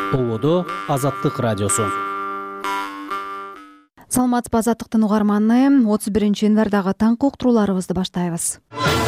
Ободо Азаттык радиосу. Саламатсызбы, Азаттыктын угарманы. 31-январдагы таңкы уктурууларыбызды баштайбыз.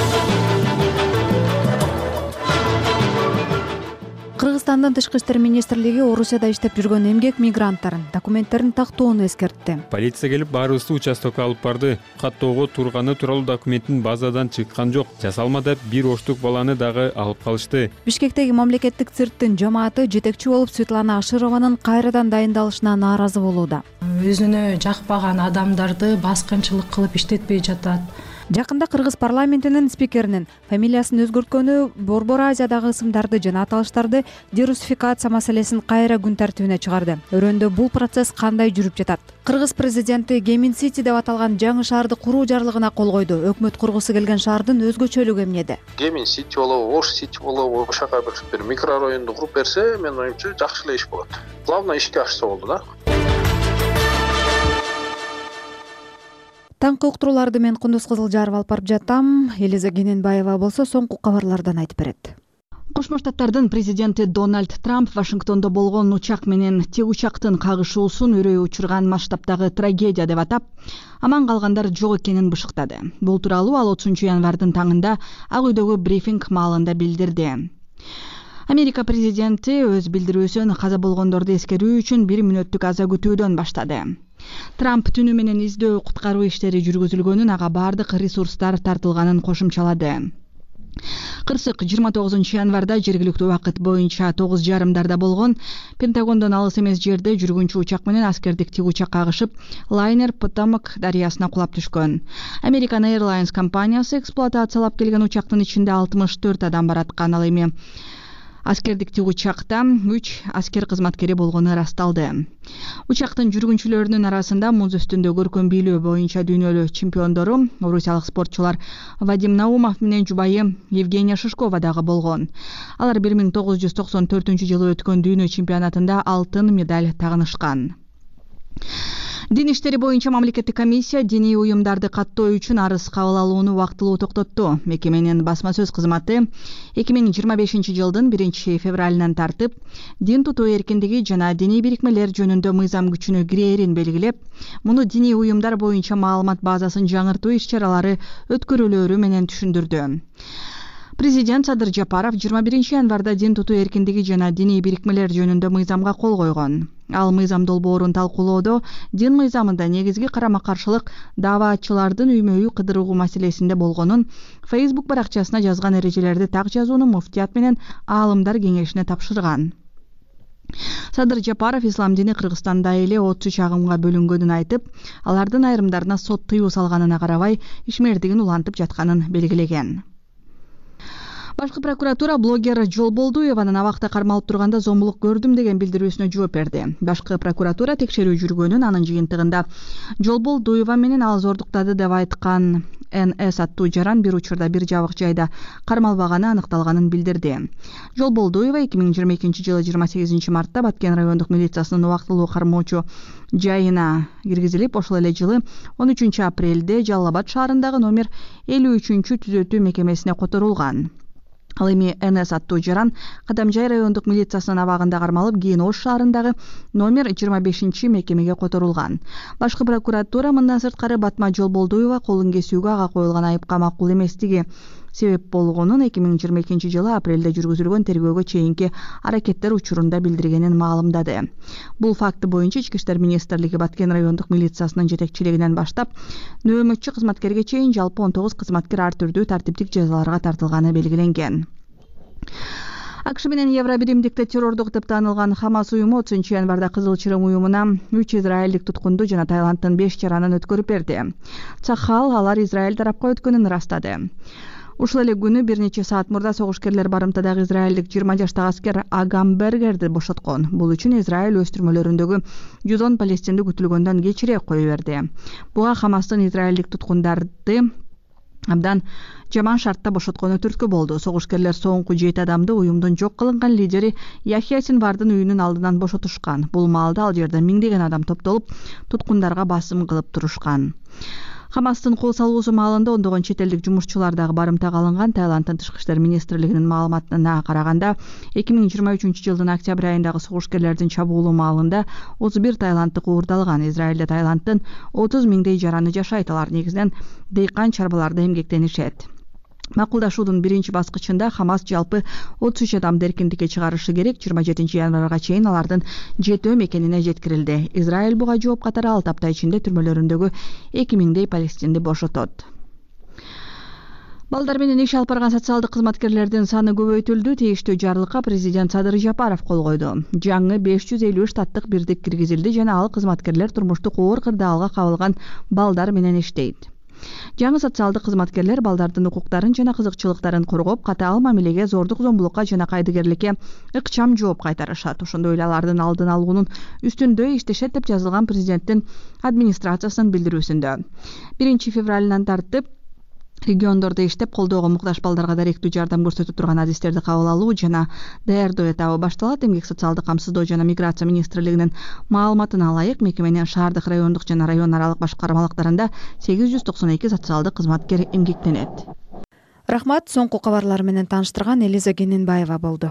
Кыргызстандын Тышкы иштер министрлиги Орусияда иштеп жүргөн эмгек мигранттарын документтерин тактоону эскертти. Полиция келип баарыбызды участокко алып барды. Каттоого турганы тууралуу документтин базадан чыккан жок. Жасалма деп бир оштук баланы дагы алып калышты. Бишкектеги мамлекеттик цирктин жамааты жетекчи болуп Светлана Ашированын кайрадан дайындалышына нааразы болууда. Өзүнө жакпаган адамдарды баскынчылык кылып иштетпей жатат. Жакында Кыргыз парламентинин спикеринин фамилиясын өзгөрткөнү Борбор Азиядагы ысымдарды жана аталыштарды дерусификация маселесин кайра күн тартибине чыгарды. Өрөөндө бул процесс кандай жүрүп жатат? Кыргыз президенти Гемин Сити деп аталган жаңы шаарды куруу жарлыгына кол койду. Өкмөт кургусу келген шаардын өзгөчөлүгү эмнеде? Гемин Сити болобу, Ош Сити болобу, ошака бир микрорайонду куруп берсе, менин оюмча жакшы эле иш болот. Главное ишке ашса болду да. Таңкы уктурууларды мен Кундуз Кызылжаров алып барып жатам. Элиза Кененбаева болсо соңку кабарлардан айтып берет. Кошмо Штаттардын президенти Дональд Трамп Вашингтондо болгон учак менен тик учактын кагышуусун үрөй учурган масштабдагы трагедия деп атап, аман калгандар жок экенин бышыктады. Бул тууралуу ал 30-январдын таңында Ак үйдөгү брифинг маалында билдирди. Америка президенти өз билдирүүсүн каза болгондорду эскерүү үчүн 1 мүнөттүк аза күтүүдөн баштады. Трамп түнү менен издөө куткаруу иштери жүргүзүлгөнүн, ага бардык ресурстар тартылганын кошумчалады. Кырсык 29-январда жергиликтүү убакыт боюнча 9:30 болгон Пентагондон алыс эмес жерде жүргүнчү учак менен аскердик тик учак кагышып, лайнер Потамак дарыясына кулап түшкөн. American Airlines компаниясы эксплуатациялап келген учактын ичинде 64 адам бараткан. Ал эми аскердик тик учакта 3 аскер кызматкери болгону ырасталды. Учактын жүргүнчүлөрүнүн арасында муз үстүндө көркөм бийлөө боюнча дүйнөлүк чемпиондору орусиялык спортчулар Вадим Наумов менен жубайы Евгения Шишкова дагы болгон. Алар 1994-жылы өткөн дүйнө чемпионатында алтын медаль тагынышкан. Дин иштери боюнча мамлекеттик комиссия диний уюмдарды каттоо үчүн арыз кабыл алууну убактылуу токтотту. Мекеменин басма сөз кызматы 2025-жылдын 1-февралынан тартып, дин тутуу эркиндиги жана диний бирикмелер жөнүндө мыйзам күчүнө кирээрин белгилеп, муну диний уюмдар боюнча маалымат базасын жаңыртуу иш-чаралары өткөрүлөөрү менен түшүндүрдү. Президент Садыр Жапаров 21-январда дин тутуу эркиндиги жана диний бирикмелер жөнүндө мыйзамга кол койгон. Ал мыйзам долбоорун талкуулоодо дин мыйзамында негизги карама-каршылык дааваатчылардын үймө-үй кыдыруу маселесинде болгонун Facebook баракчасына жазган эрежелерди так жазууну муфтият менен аалымдар кеңешине тапшырган. Садыр Жапаров ислам дини Кыргызстанда эле отчу чагымга бөлүнгөнүн айтып, алардын айрымдарына сот тыюу салганына карабай ишмердигин улантып жатканын белгилеген. Башкы прокуратура блогер Жолболдуеванын абакта кармалып турганда зомбулук көрдүм деген билдирүүсүнө жооп берди. Башкы прокуратура текшерүү жүргөнүн, анын жыйынтыгында Жолболдуева менен ал зордуктады деп айткан НС аттуу жаран бир учурда бир жабык жайда кармалбаганы аныкталганын билдирди. Жолболдуева 2022-жылы 28 мартта Баткен райондук милициясынын убактылуу кармоочу жайына киргизилип, ошол эле жылы 13 апрелде Жалал Абад шаарындагы номер 53 түзөтүү мекемесине которулган. Ал эми НС аттуу жаран Кадамжай райондук милициясынын абагында кармалып, кийин Ош шаарындагы номер 25 мекемеге которулган. Башкы прокуратура мындан сырткары Батма Жолболдуева колун кесүүгө ага коюлган айыпка макул эместиги себеп болгонун 2022-жылы апрелде жүргүзүлгөн тергөөгө чейинки аракеттер учурунда билдиргенин маалымдады. Бул факты боюнча Ички иштер министрлиги Баткен райондук милициясынын жетекчилигинен баштап нөөмөтчү кызматкерге чейин жалпы 19 кызматкер ар түрдүү тартиптик жазаларга тартылганы белгиленген. АКШ менен Евробиримдикте террордук деп таанылган Хамас уюму 30-январда Кызыл Чырым уюмуна 3 израилдик туткунду жана Таиландтын 5 жаранын өткөрүп берди. Цахал алар Израиль тарапка өткөнүн ырастады. Ушул эле күнү бир нече саат мурда согушкерлер барымтадагы израилдик 20 жаштагы аскер Агам Бергерди бошоткон. Бул үчүн Израиль өз түрмөлөрүндөгү 110 палестинди күтүлгөндөн кечирээк кое берди. Буга Хамастын израилдик туткундарды абдан жаман шартта бошоткону түрткү болду. Согушкерлер соңку 7 адамды уюмдун жок кылынган лидери Яхья Синвардын үйүнүн алдынан бошотушкан. Бул маалда ал жерде миңдеген адам топтолуп, туткундарга басым кылып турушкан. Хамастын кол салуусу маалында ондогон чет элдик жумушчулар дагы барымтага алынган. Таиланддын тышкы иштер министрлигинин маалыматына караганда 2023 жылдын октябрь айындагы согушкерлердин чабуулу маалында 31 таиланддык уурдалган. Израилде Таиланддын 30 миңдей жараны жашайт. Алар негизинен дейкан чарбаларда эмгектенишет. Макулдашуунун биринчи баскычында Хамас жалпы 33 адамды эркиндикке чыгарышы керек. 27 январга чейин алардын жетөө мекенине жеткирилди. Израиль буга жооп катары 6 апта ичинде түрмөлөрүндөгү 2000дей палестинди бошотот. Балдар менен иш алып барган социалдык кызматкерлердин саны көбөйтүлдү. Тийиштүү жарлыкка президент Садыр Жапаров кол койду. Жаңы 550 штаттык бирдик киргизилди жана ал кызматкерлер турмуштук оор кырдаалга кабылган балдар менен иштейт. Жаңы социалдык кызматкерлер балдардын укуктарын жана кызыкчылыктарын коргоп, катаал мамилеге, зордук зомбулукка жана кайдыгерликке ыкчам жооп кайтарышат. Ошондой эле алардын алдын алуунун үстүндө иштешет деп жазылган президенттин администрациясынын билдирүүсүндө. 1 февралынан тартып региондордо иштеп колдоого муктаж балдарга даректүү жардам көрсөтө турган адистерди кабыл алуу жана даярдоо этабы башталат. Эмгек социалдык камсыздоо жана миграция министрлигинин маалыматына ылайык, мекеменин шаардык, райондук жана район аралык башкармалыктарында 892 социалдык кызматкер эмгектенет. Рахмат, соңку кабарлар менен тааныштырган Элиза Кененбаева болду.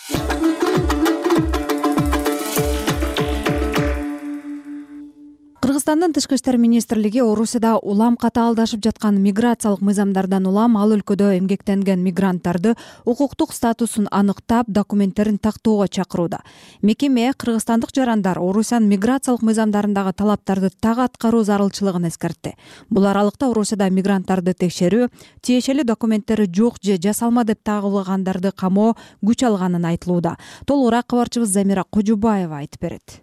Кыргызстандын тышкы иштер министрлиги Орусияда улам катаалдашып жаткан миграциялык мыйзамдардан улам ал өлкөдө эмгектенген мигранттарды укуктук статусун аныктап, документтерин тактоого чакырууда. Мекеме кыргызстандык жарандар Орусиянын миграциялык мыйзамдарындагы талаптарды так аткаруу зарылчылыгын эскертти. Бул аралыкта Орусияда мигранттарды текшерүү, тиешелүү документтери жок же жасалма деп тагылгандарды камоо күч алганын айтылууда. Толугураак кабарчыбыз Замира Кожубаева айтып берет.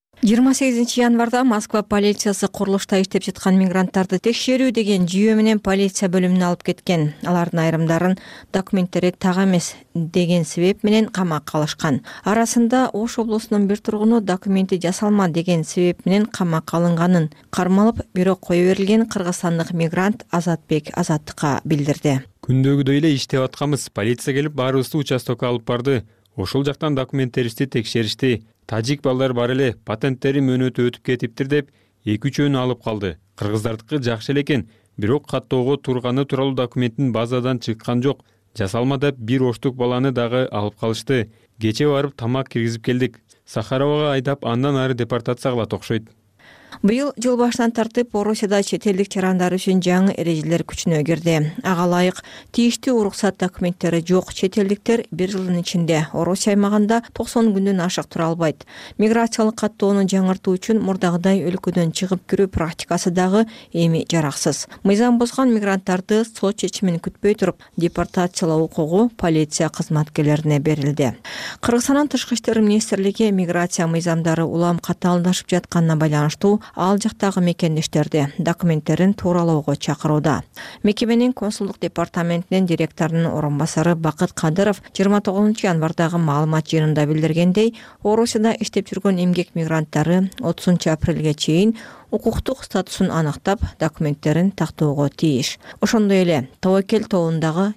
28 январда Москва полициясы курулушта иштеп жаткан мигранттарды текшерүү деген жүйө менен полиция бөлүмүнө алып кеткен. Алардын айрымдарын документтери так эмес деген себеп менен камакка алышкан. Арасында Ош облусунун бир тургуну документи жасалма деген себеп менен камакка алынганын кармалып, бирок кое берилген кыргызстандык мигрант Азатбек Азаттыкка билдирди. Күндөгүдөй эле иштеп атканбыз. Полиция келип баарыбызды участокко алып барды. Ошол жактан документтерибизди текшеришти. Тажик балдар бар эле, патенттери мөөнөтү өтүп кетиптир деп 2-3 алып калды. Кыргыздардыкы жакшы эле экен, бирок каттоого турганы тууралуу документтин базадан чыккан жок. Жасалма деп бир оштук баланы дагы алып калышты. Кече барып тамак киргизип келдик. Сахаровага айдап, андан ары депортация кылат окшойт. Быйыл жыл башынан тартып Орусияда чет элдик жарандар үчүн жаңы эрежелер күчүнө кирди. Ага ылайык тийиштүү уруксат документтери жок чет элдиктер 1 жылдын ичинде Орусия аймагында 90 күндөн ашык тура албайт. Миграциялык каттоону жаңыртуу үчүн мурдагыдай өлкөдөн чыгып кирүү практикасы дагы эми жараксыз. Мыйзам бузган мигранттарды сот чечимин күтпөй туруп депортациялоо укугу полиция кызматкерлерине берилди. Кыргызстандын тышкы иштер министрлиги миграция мыйзамдары улам катаалдашып жатканына байланыштуу ал жактагы мекендештерди документтерин тууралоого чакырууда. Мекеменин консулдук департаментинин директорунун орун басары Бакыт Кадыров 29 январдагы маалымат жыйынында билдиргендей, Орусияда иштеп жүргөн эмгек мигранттары 30 апрелге чейин укуктук статусун аныктап, документтерин тактоого тийиш. Ошондой эле Тобокел тобундагы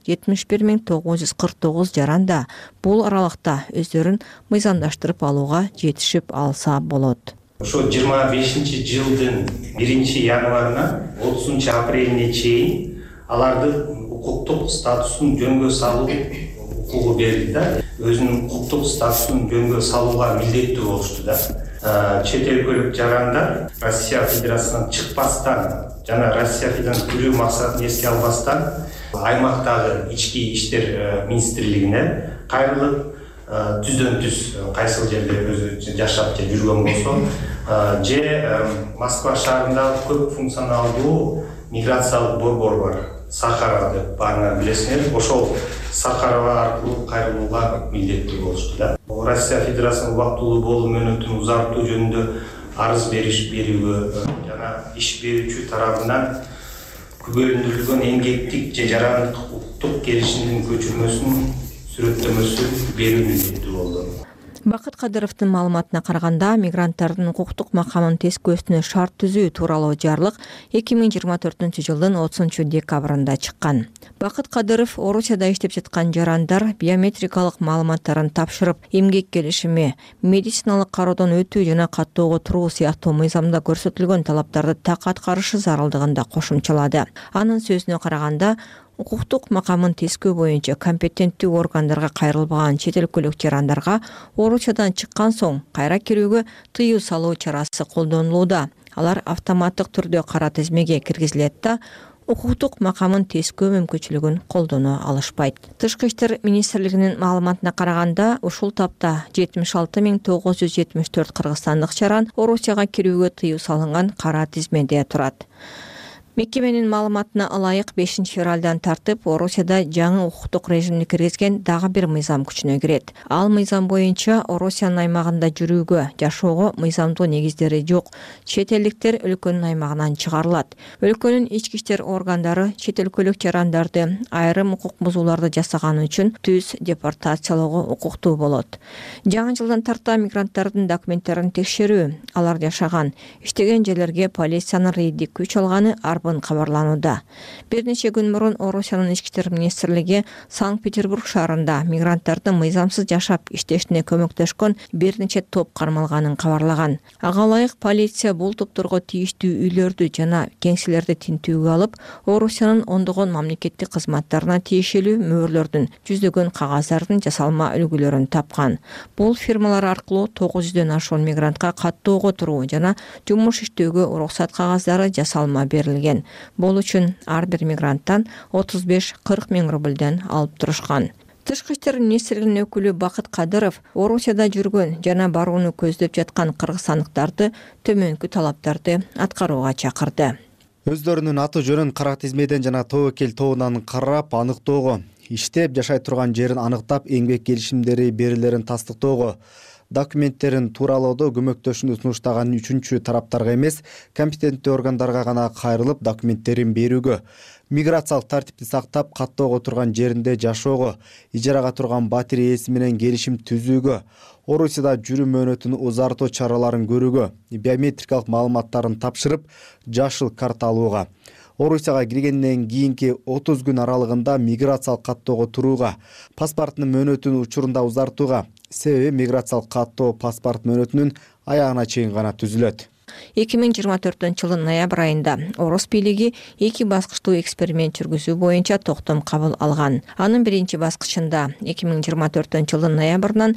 71.949 жаранда бул аралыкта өздөрүн мыйзамдаштырып алууга жетишип алса болот. Ошо 25 жылдын 1 январынан 30 апрелине чейин алардын укуктук статусун жөнгө салуу укугу берилди. Өзүнүн укуктук статусун жөнгө салууга милдеттүү болушту да. Чет өлкөлүк жарандар Россия Федерациясынан чыкпастан жана Россия Федерациясынан кирүү максатын эске албастан аймактагы ички иштер министрлигине кайрылып түздөн-түз кайсыл жерде өзү жашап жүргөн болсо же Москва шаарында көп функционалдуу миграциялык борбор бар. Сахара деп баарына билесиңер. Ошол Сахарова аркылуу кайрылууга милдеттүү болушту да. Россия Федерациясынын убактылуу болуу мөөнөтүн узартуу жөнүндө арыз берүүгө жана иш берүүчү тарабынан күбөлүндүрүлгөн эмгектик же жарандык укуктук келишимдин көчүрмөсүн сүрөттөмөсүн берүү милдеттүү болду. Бакыт Кадыровдун маалыматына караганда, мигранттардын укуктук макамын тескөөсүнө шарт түзүү тууралуу жарлык 2024-жылдын 30-декабрында чыккан. Бакыт Кадыров Орусияда иштеп жаткан жарандар биометрикалык маалыматтарын тапшырып, эмгек келишими, медициналык кароодон өтүү жана каттоого туруу сыяктуу мыйзамда көрсөтүлгөн талаптарды так аткарышы зарылдыгында кошумчалады. Анын сөзүнө караганда, укуктук макамын тескөө боюнча компетенттүү органдарга кайрылбаган чет өлкөлүк жарандарга Орусиядан чыккан соң кайра кирүүгө тыюу салуу чарасы колдонулууда. Алар автоматтык түрдө кара тизмеге киргизилет да, укуктук макамын тескөө мүмкүнчүлүгүн колдоно алышпайт. Тышкы иштер министрлигинин маалыматына караганда, ушул тапта 76.974 кыргызстандык жаран Орусияга кирүүгө тыюу салынган кара тизмеде турат. Мекеменин маалыматына ылайык 5-февралдан тартып Орусияда жаңы укуктук режимди киргизген дагы бир мыйзам күчүнө кирет. Ал мыйзам боюнча Орусиянын аймагында жүрүүгө, жашоого мыйзамдуу негиздери жок чет элдиктер өлкөнүн аймагынан чыгарылат. Өлкөнүн ички иштер органдары чет өлкөлүк жарандарды айрым укук бузууларды жасаганы үчүн түз депортациялоого укуктуу болот. Жаңы жылдан тарта мигранттардын документтерин текшерүү, алар жашаган, иштеген жерлерге полициянын рейддик күч алганы кабарланууда. Бир нече күн мурун Орусиянын ички иштер министрлиги Санкт-Петербург шаарында мигранттардын мыйзамсыз жашап иштешине көмөктөшкөн бир нече топ кармалганын кабарлаган. Ага ылайык полиция бул топторго тийиштүү үйлөрдү жана кеңселерди тинтүүгө алып, Орусиянын ондогон мамлекеттик кызматтарына тиешелүү мөөрлөрдүн, жүздөгөн кагаздардын жасалма үлгүлөрүн тапкан. Бул фирмалар аркылуу 900дөн ашуун мигрантка каттоого туруу жана жумуш иштөөгө уруксат кагаздары жасалма берилген. Бул үчүн ар бир мигранттан 35-40 миң рубльден алып турушкан. Тышкы иштер министрлигинин өкүлү Бакыт Кадыров Орусияда жүргөн жана барууну көздөп жаткан кыргызстандыктарды төмөнкү талаптарды аткарууга чакырды. Өздөрүнүн аты жөнүн кара тизмеден жана тобокел тобунан карап аныктоого, иштеп жашай турган жерин аныктап, эмгек келишимдери берилерин тастыктоого, документтерин тууралоодо көмөктөшүүнү сунуштаган үчүнчү тараптарга эмес, компетенттүү органдарга гана кайрылып документтерин берүүгө, миграциялык тартипти сактап, каттоого турган жеринде жашоого, ижарага турган батир ээси менен келишим түзүүгө, Орусияда жүрүү мөөнөтүн узартуу чараларын көрүүгө, биометрикалык маалыматтарын тапшырып, жашыл карта алууга, Орусияга киргенден кийинки 30 күн аралыгында миграциялык каттоого турууга, паспорттун мөөнөтүн учурунда узартууга, себеби миграциялык каттоо паспорт мөөнөтүнүн аягына чейин гана түзүлөт. 2024-жылдын ноябрь айында Орус бийлиги 2 баскычтуу эксперимент жүргүзүү боюнча токтом кабыл алган. Анын биринчи баскычында 2024-жылдын ноябрынан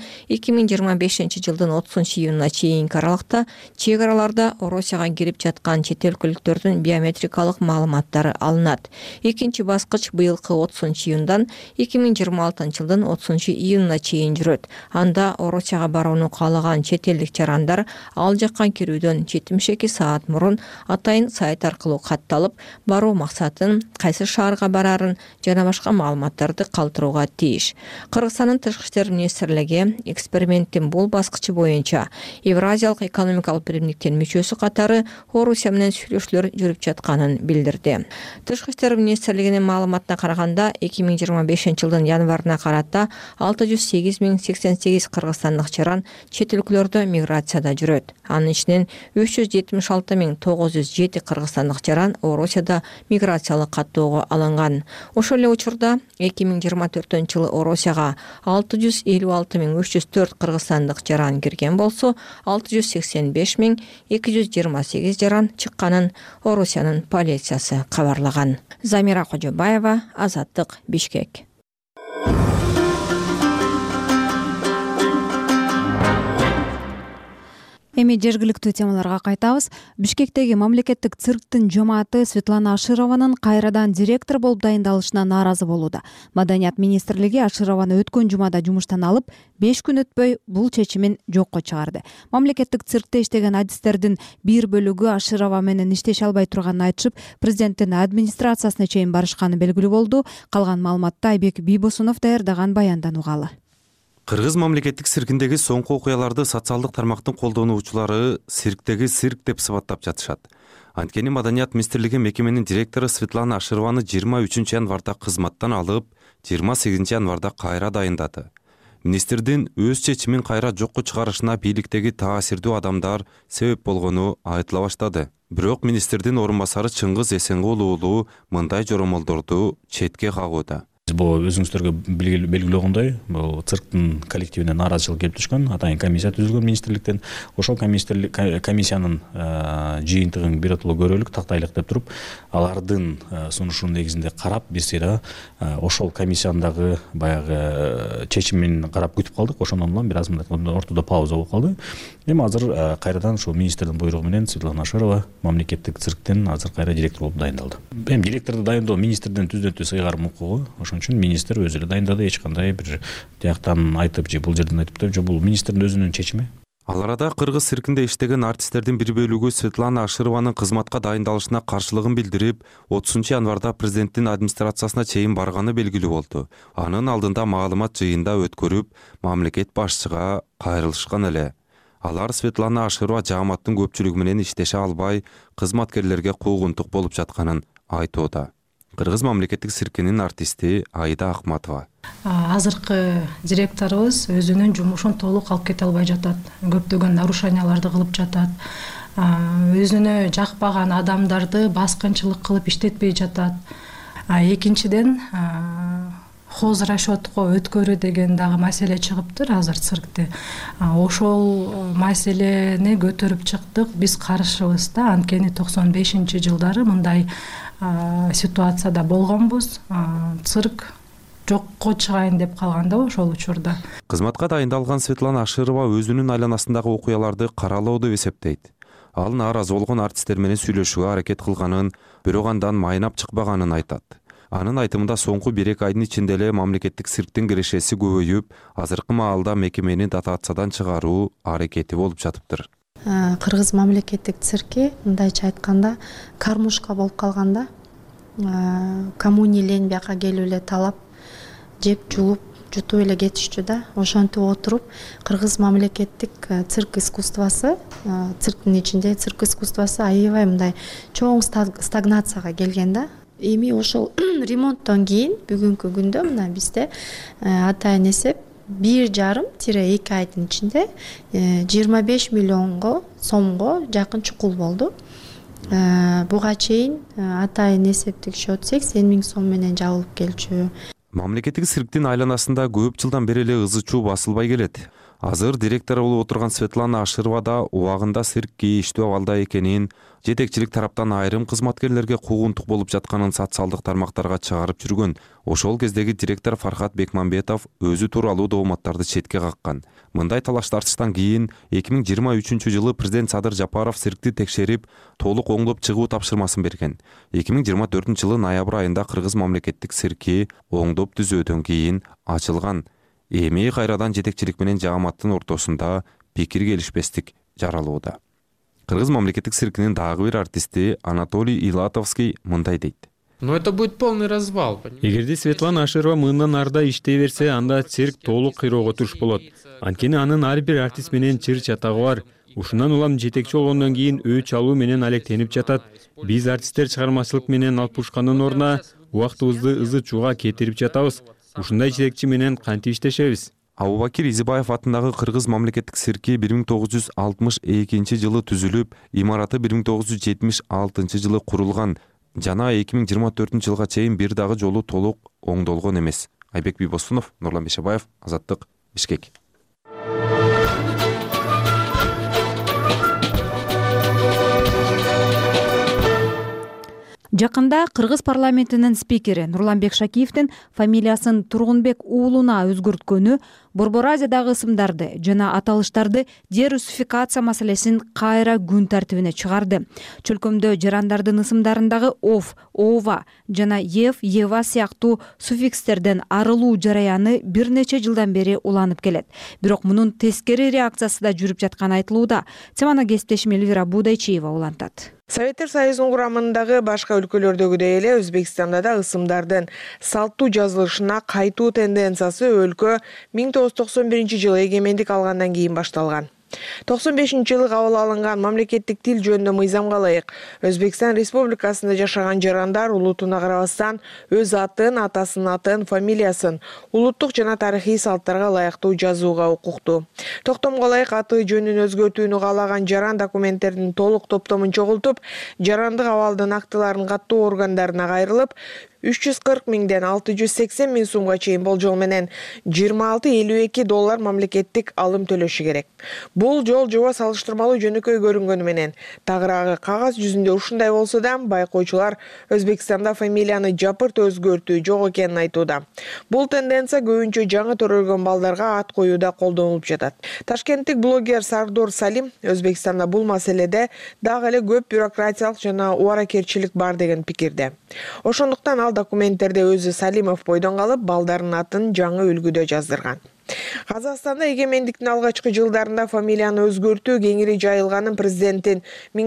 2025-жылдын 30-июнуна чейинки аралыкта чек араларда Орусияга кирип жаткан чет өлкөлүктөрдүн биометрикалык маалыматтары алынат. Экинчи баскыч быйылкы 30-июндан 2026-жылдын 30-июнуна чейин жүрөт. Анда Орусияга барууну каалаган чет элдик жарандар ал жакка кирүүдөн 72 саат мурун атайын сайт аркылуу катталып, баруу максатын, кайсы шаарга барарын жана башка маалыматтарды калтырууга тийиш. Кыргызстандын тышкы иштер министрлиги эксперименттин бул баскычы боюнча Евразиялык экономикалык биримдиктин мүчөсү катары Орусия менен сүйлөшүүлөр жүрүп жатканын билдирди. Тышкы иштер министрлигинин маалыматына караганда, 2025-жылдын январына карата 608.088 кыргызстандык жаран чет өлкөлөрдө миграцияда жүрөт. Анын ичинен 376.907 кыргызстандык жаран Орусияда миграциялык каттоого алынган. Ошол эле учурда 2024-жылы Орусияга 656.304 кыргызстандык жаран кирген болсо, 685.228 жаран чыкканын Орусиянын полициясы кабарлаган. Замира Кожобаева, Азаттык, Бишкек. Эми жергиликтүү темаларга кайтабыз. Бишкектеги мамлекеттик цирктин жомааты Светлана Ашированын кайрадан директор болуп дайындалышына нааразы болууда. Маданият министрлиги Ашированы өткөн жумада жумуштан алып, 5 күн өтпөй бул чечимин жокко чыгарды. Мамлекеттик циркте иштеген адистердин бир бөлүгү Аширова менен иштеше албай турганын айтышып, президенттин администрациясына чейин барышканы белгилүү болду. Калган маалыматты Айбек Бийбосунов даярдаган баяндан угалы. Кыргыз мамлекеттик циркиндеги соңку окуяларды социалдык тармактын колдонуучулары цирктеги цирк деп сыпаттап жатышат. Анткени Маданият министрлиги мекеменин директору Светлана Ашированы 23 январда кызматтан алып, 28 январда кайра дайындады. министрдин өз чечимин кайра жокко чыгарышына бийликтеги таасирдүү адамдар себеп болгону айтыла баштады. Бирок министрдин орун басары Чыңгыз Эсенгул уулу мындай жоромолдорду четке кагууда. Бул өзүңүздөргө белгилегендей, бул цирктин коллективине нааразычылык келип түшкөн, атайын комиссия түзүлгөн министрликтен. Ошол комиссиянын жыйынтыгын биротоло көрөлүк, тактайлык деп туруп, алардын сунушунун негизинде карап, биз ошол комиссиянын баягы чечимин карап күтүп калдык. Ошондон улам бир аз ортодо пауза болуп калды. Эми азыр кайрадан ушул министрдин буйругу менен Светлана Аширова мамлекеттик цирктен азыр кайра директор болуп дайындалды. Эми директорду дайындоо министрдин түздөн-түз ыйгарым укугу. Ошон үчүн министр өзү эле дайындады, эч кандай бир тияктан айтып же бул жерден айтып деп, же бул министрдин өзүнүн чечими. Ал арада кыргыз циркинде иштеген артисттердин бир бөлүгү Светлана Ашированын кызматка дайындалышына каршылыгын билдирип, 30-январда президенттин администрациясына чейин барганы белгилүү болду. Анын алдында маалымат жыйында өткөрүп, мамлекет башчыга кайрылышкан эле. Алар Светлана Аширова жааматтын көпчүлүгү менен иштеше албай, кызматкерлерге куугунтук болуп жатканын айтууда. Кыргыз мамлекеттик циркинин артисти Аида Ахматова. Азыркы директорубуз өзүнүн жумушун толук алып кете албай жатат. Көптөгөн нарушенияларды кылып жатат. Өзүнө жакпаган адамдарды баскынчылык кылып иштетпей жатат. Экинчиден, хозрасчетко өткөрүү деген дагы маселе чыгыптыр азыр циркте. Ошол маселени көтөрүп чыктык. Биз каршыбыз да, анткени 95-жылдары мындай ситуацияда болгонбуз. Цирк жокко чыгайын деп калганда ошол учурда. Кызматка дайындалган Светлана Аширова өзүнүн айланасындагы окуяларды каралоо деп эсептейт. Ал нааразы болгон артисттер менен сүйлөшүүгө аракет кылганын, бирок андан майнап чыкпаганын айтат. Анын айтымында соңку 1-2 айдын ичинде эле мамлекеттик цирктин кирешеси көбөйүп, азыркы маалда мекемени дотациядан чыгаруу аракети болуп жатыптыр. Кыргыз мамлекеттик цирки мындайча айтканда кармушка болуп калганда, коммуни лень бияка келип эле талап, жеп жулуп, жутуп эле кетишчү да. Ошентип отуруп, кыргыз мамлекеттик цирк искусствосу, цирктин ичинде цирк искусствосу аябай мындай чоң стагнацияга келген да. Эми ошол ремонттон кийин бүгүнкү күндө мына бизде атайын эсеп 1,5-2 айдын ичинде 25 миллионго сомго жакын чукул болду. Буга чейин атайын эсептик счет 80 000 сом менен жабылып келчү. Мамлекеттик цирктин айланасында көп жылдан бери эле ызы чуу басылбай келет. Азыр директор болуп отурган Светлана Аширова да убагында цирк кейиштүү абалда экенин, жетекчилик тараптан айрым кызматкерлерге куугунтук болуп жатканын социалдык тармактарга чыгарып жүргөн. Ошол кездеги директор Фархат Бекмамбетов өзү тууралуу дооматтарды четке каккан. Мындай талаш тартыштан кийин 2023-жылы президент Садыр Жапаров циркти текшерип, толук оңдоп чыгуу тапшырмасын берген. 2024-жылы ноябрь айында кыргыз мамлекеттик цирки оңдоп түзөөдөн кийин ачылган. Эми кайрадан жетекчилик менен жааматтын ортосунда пикир келишпестик жаралууда. Кыргыз мамлекеттик циркинин дагы бир артисти Анатолий Илатовский мындай дейт. Но это будет полный развал. Эгерде Светлана Аширова мындан арда иштей берсе, анда цирк толук кыйроого туш болот. Анткени анын ар бир артист менен чыр чатагы бар. Ушундан улам жетекчи болгондон кийин өч алуу менен алектенип жатат. Биз артисттер чыгармачылык менен алпушкандын ордуна убактыбызды ызы чууга кетирип жатабыз. Ушундай жетекчи менен кантип иштешебиз? Абубакир Изибаев атындагы Кыргыз мамлекеттик цирки 1962-жылы түзүлүп, имараты 1976-жылы курулган. Жана 2024-жылга чейин бир дагы жолу толук оңдолгон эмес. Айбек Бибосунов, Нурлан Бешебаев, Азаттык, Бишкек. Жакында кыргыз парламентинин спикери Нурланбек Шакиевдин фамилиясын Тургунбек уулуна өзгөрткөнү Борбор Азиядагы ысымдарды жана аталыштарды дерусификация маселесин кайра күн тартибине чыгарды. Чөлкөмдө жарандардын ысымдарындагы ов, ова жана ев, ева сыяктуу суффикстерден арылуу жараяны бир нече жылдан бери уланып келет. Бирок мунун тескери реакциясы да жүрүп жатканы айтылууда. Теманы кесиптешим Элвира Будайчиева улантат. Советтер Союзунун курамындагы башка өлкөлөрдөгүдөй эле Өзбекстанда да ысымдардын салттуу жазылышына кайтуу тенденциясы өлкө 1991-жылы эгемендик алгандан кийин башталган. 95-жылы кабыл алынган мамлекеттик тил жөнүндө мыйзамга ылайык Өзбекстан Республикасында жашаган жарандар улутуна карабастан өз атын, атасынын атын, фамилиясын улуттук жана тарыхый салттарга ылайыктуу жазууга укуктуу. Токтомго ылайык аты жөнүн өзгөртүүнү каалаган жаран документтердин толук топтомун чогултуп, жарандык абалдын актыларын каттоо органдарына кайрылып, 340 миңден 680 миң сумга чейин болжол менен $26-52 мамлекеттик алым төлөшү керек. Бул жол жоба салыштырмалуу жөнөкөй көрүнгөнү менен тагыраагы кагаз жүзүндө ушундай болсо да, байкоочулар Өзбекстанда фамилияны жапырт өзгөртүү жок экенин айтууда. Бул тенденция көбүнчө жаңы төрөлгөн балдарга ат коюуда колдонулуп жатат. Ташкенттик блогер Сардор Салим Өзбекстанда бул маселеде дагы эле көп бюрократиялык жана убаракерчилик бар деген пикирде. Ошондуктан ал документтерде өзү Салимов бойдон калып, балдарынын атын жаңы үлгүдө жаздырган. Казакстанда эгемендиктин алгачкы жылдарында фамилияны өзгөртүү кеңири жайылганын президенттин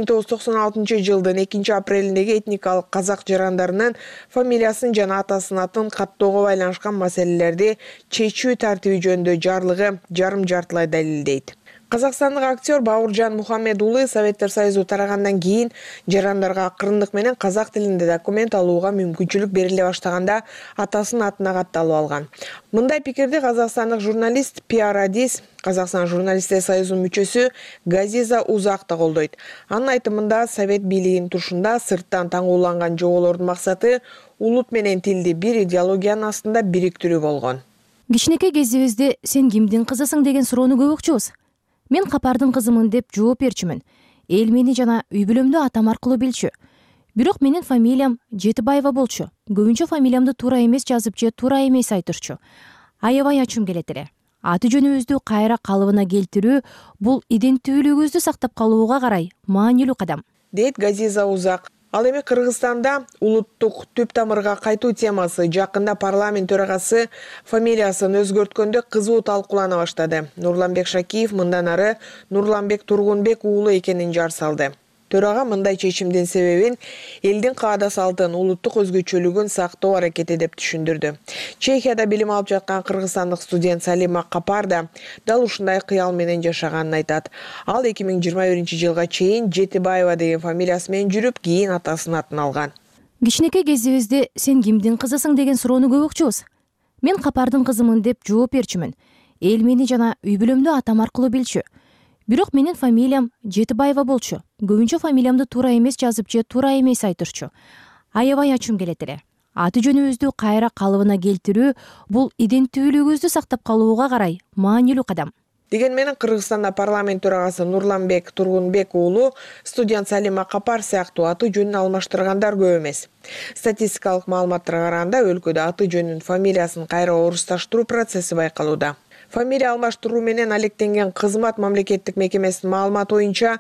1996 жылдын 2-апрелиндеги этникалык казак жарандарынын фамилиясын жана атасынын атын каттоого байланышкан маселелерди чечүү тартиби жөнүндө жарлыгы жарым жартылай далилдейт. Казакстандык актер Бауыржан Мухаммед уулу Советтер Союзу тарагандан кийин жарандарга акырындык менен казак тилинде документ алууга мүмкүнчүлүк бериле баштаганда атасынын атына катталып алган. Мындай пикирди казакстандык журналист Пиарадис, Казакстан журналисттер союзунун мүчөсү Газиза Узак да колдойт. Анын айтымында Совет бийлигинин туршунда сырттан таңууланган жоболордун максаты улут менен тилди бир идеологиянын астында бириктирүү болгон. Кичинекей кезибизде сен кимдин кызысың деген суроону көп укчубуз. Мен Капардын кызымын деп жооп берчүмүн. Эл мени жана үй бүлөмдү атам аркылуу билчү. Бирок менин фамилиям Жетибаева болчу. Көбүнчө фамилиямды туура эмес жазып же туура эмес айтышчу. Аябай ачым келет эле. Аты жөнүбүздү кайра калыбына келтирүү бул иденттүүлүгүбүздү сактап калууга карай маанилүү кадам, дейт Газиза Узак. Ал эми Кыргызстанда улуттук түп тамырга кайтуу темасы жакында парламент төрагасы фамилиясын өзгөрткөндө кызуу талкуулана баштады. Нурланбек Шакиев мындан ары Нурланбек Тургунбек уулу экенин жар салды. Төрага мындай чечимдин себебин элдин каада салтын, улуттук өзгөчөлүгүн сактоо аракети деп түшүндүрдү. Чехияда билим алып жаткан кыргызстандык студент Салима Капар да дал ушундай кыял менен жашаганын айтат. Ал 2021 жылга чейин Жетибаева деген фамилиясы менен жүрүп, кийин атасынын атын алган. Кичинекей кезибизде сен кимдин кызысың деген суроону көп укчубуз. Мен Капардын кызымын деп жооп берчүмүн. Эл мени жана үй бүлөмдү атам аркылуу билчү. Бирок менин фамилиям Жетибаева болчу. Көбүнчө фамилиямды туура эмес жазып же туура эмес айтышчу. Аябай ачым келет эле. Аты жөнүбүздү кайра калыбына келтирүү бул иденттүүлүгүбүздү сактап калууга карай маанилүү кадам. Деген менен Кыргызстанда парламент төрагасы Нурланбек Тургунбек уулу студент Салима Капар сыяктуу аты жөнүн алмаштыргандар көп эмес. Статистикалык маалыматтарга караганда өлкөдө аты жөнүн фамилиясын кайра орусташтыруу процесси байкалууда. Фамилия алмаштыруу менен алектенген кызмат мамлекеттик мекемесинин маалыматы боюнча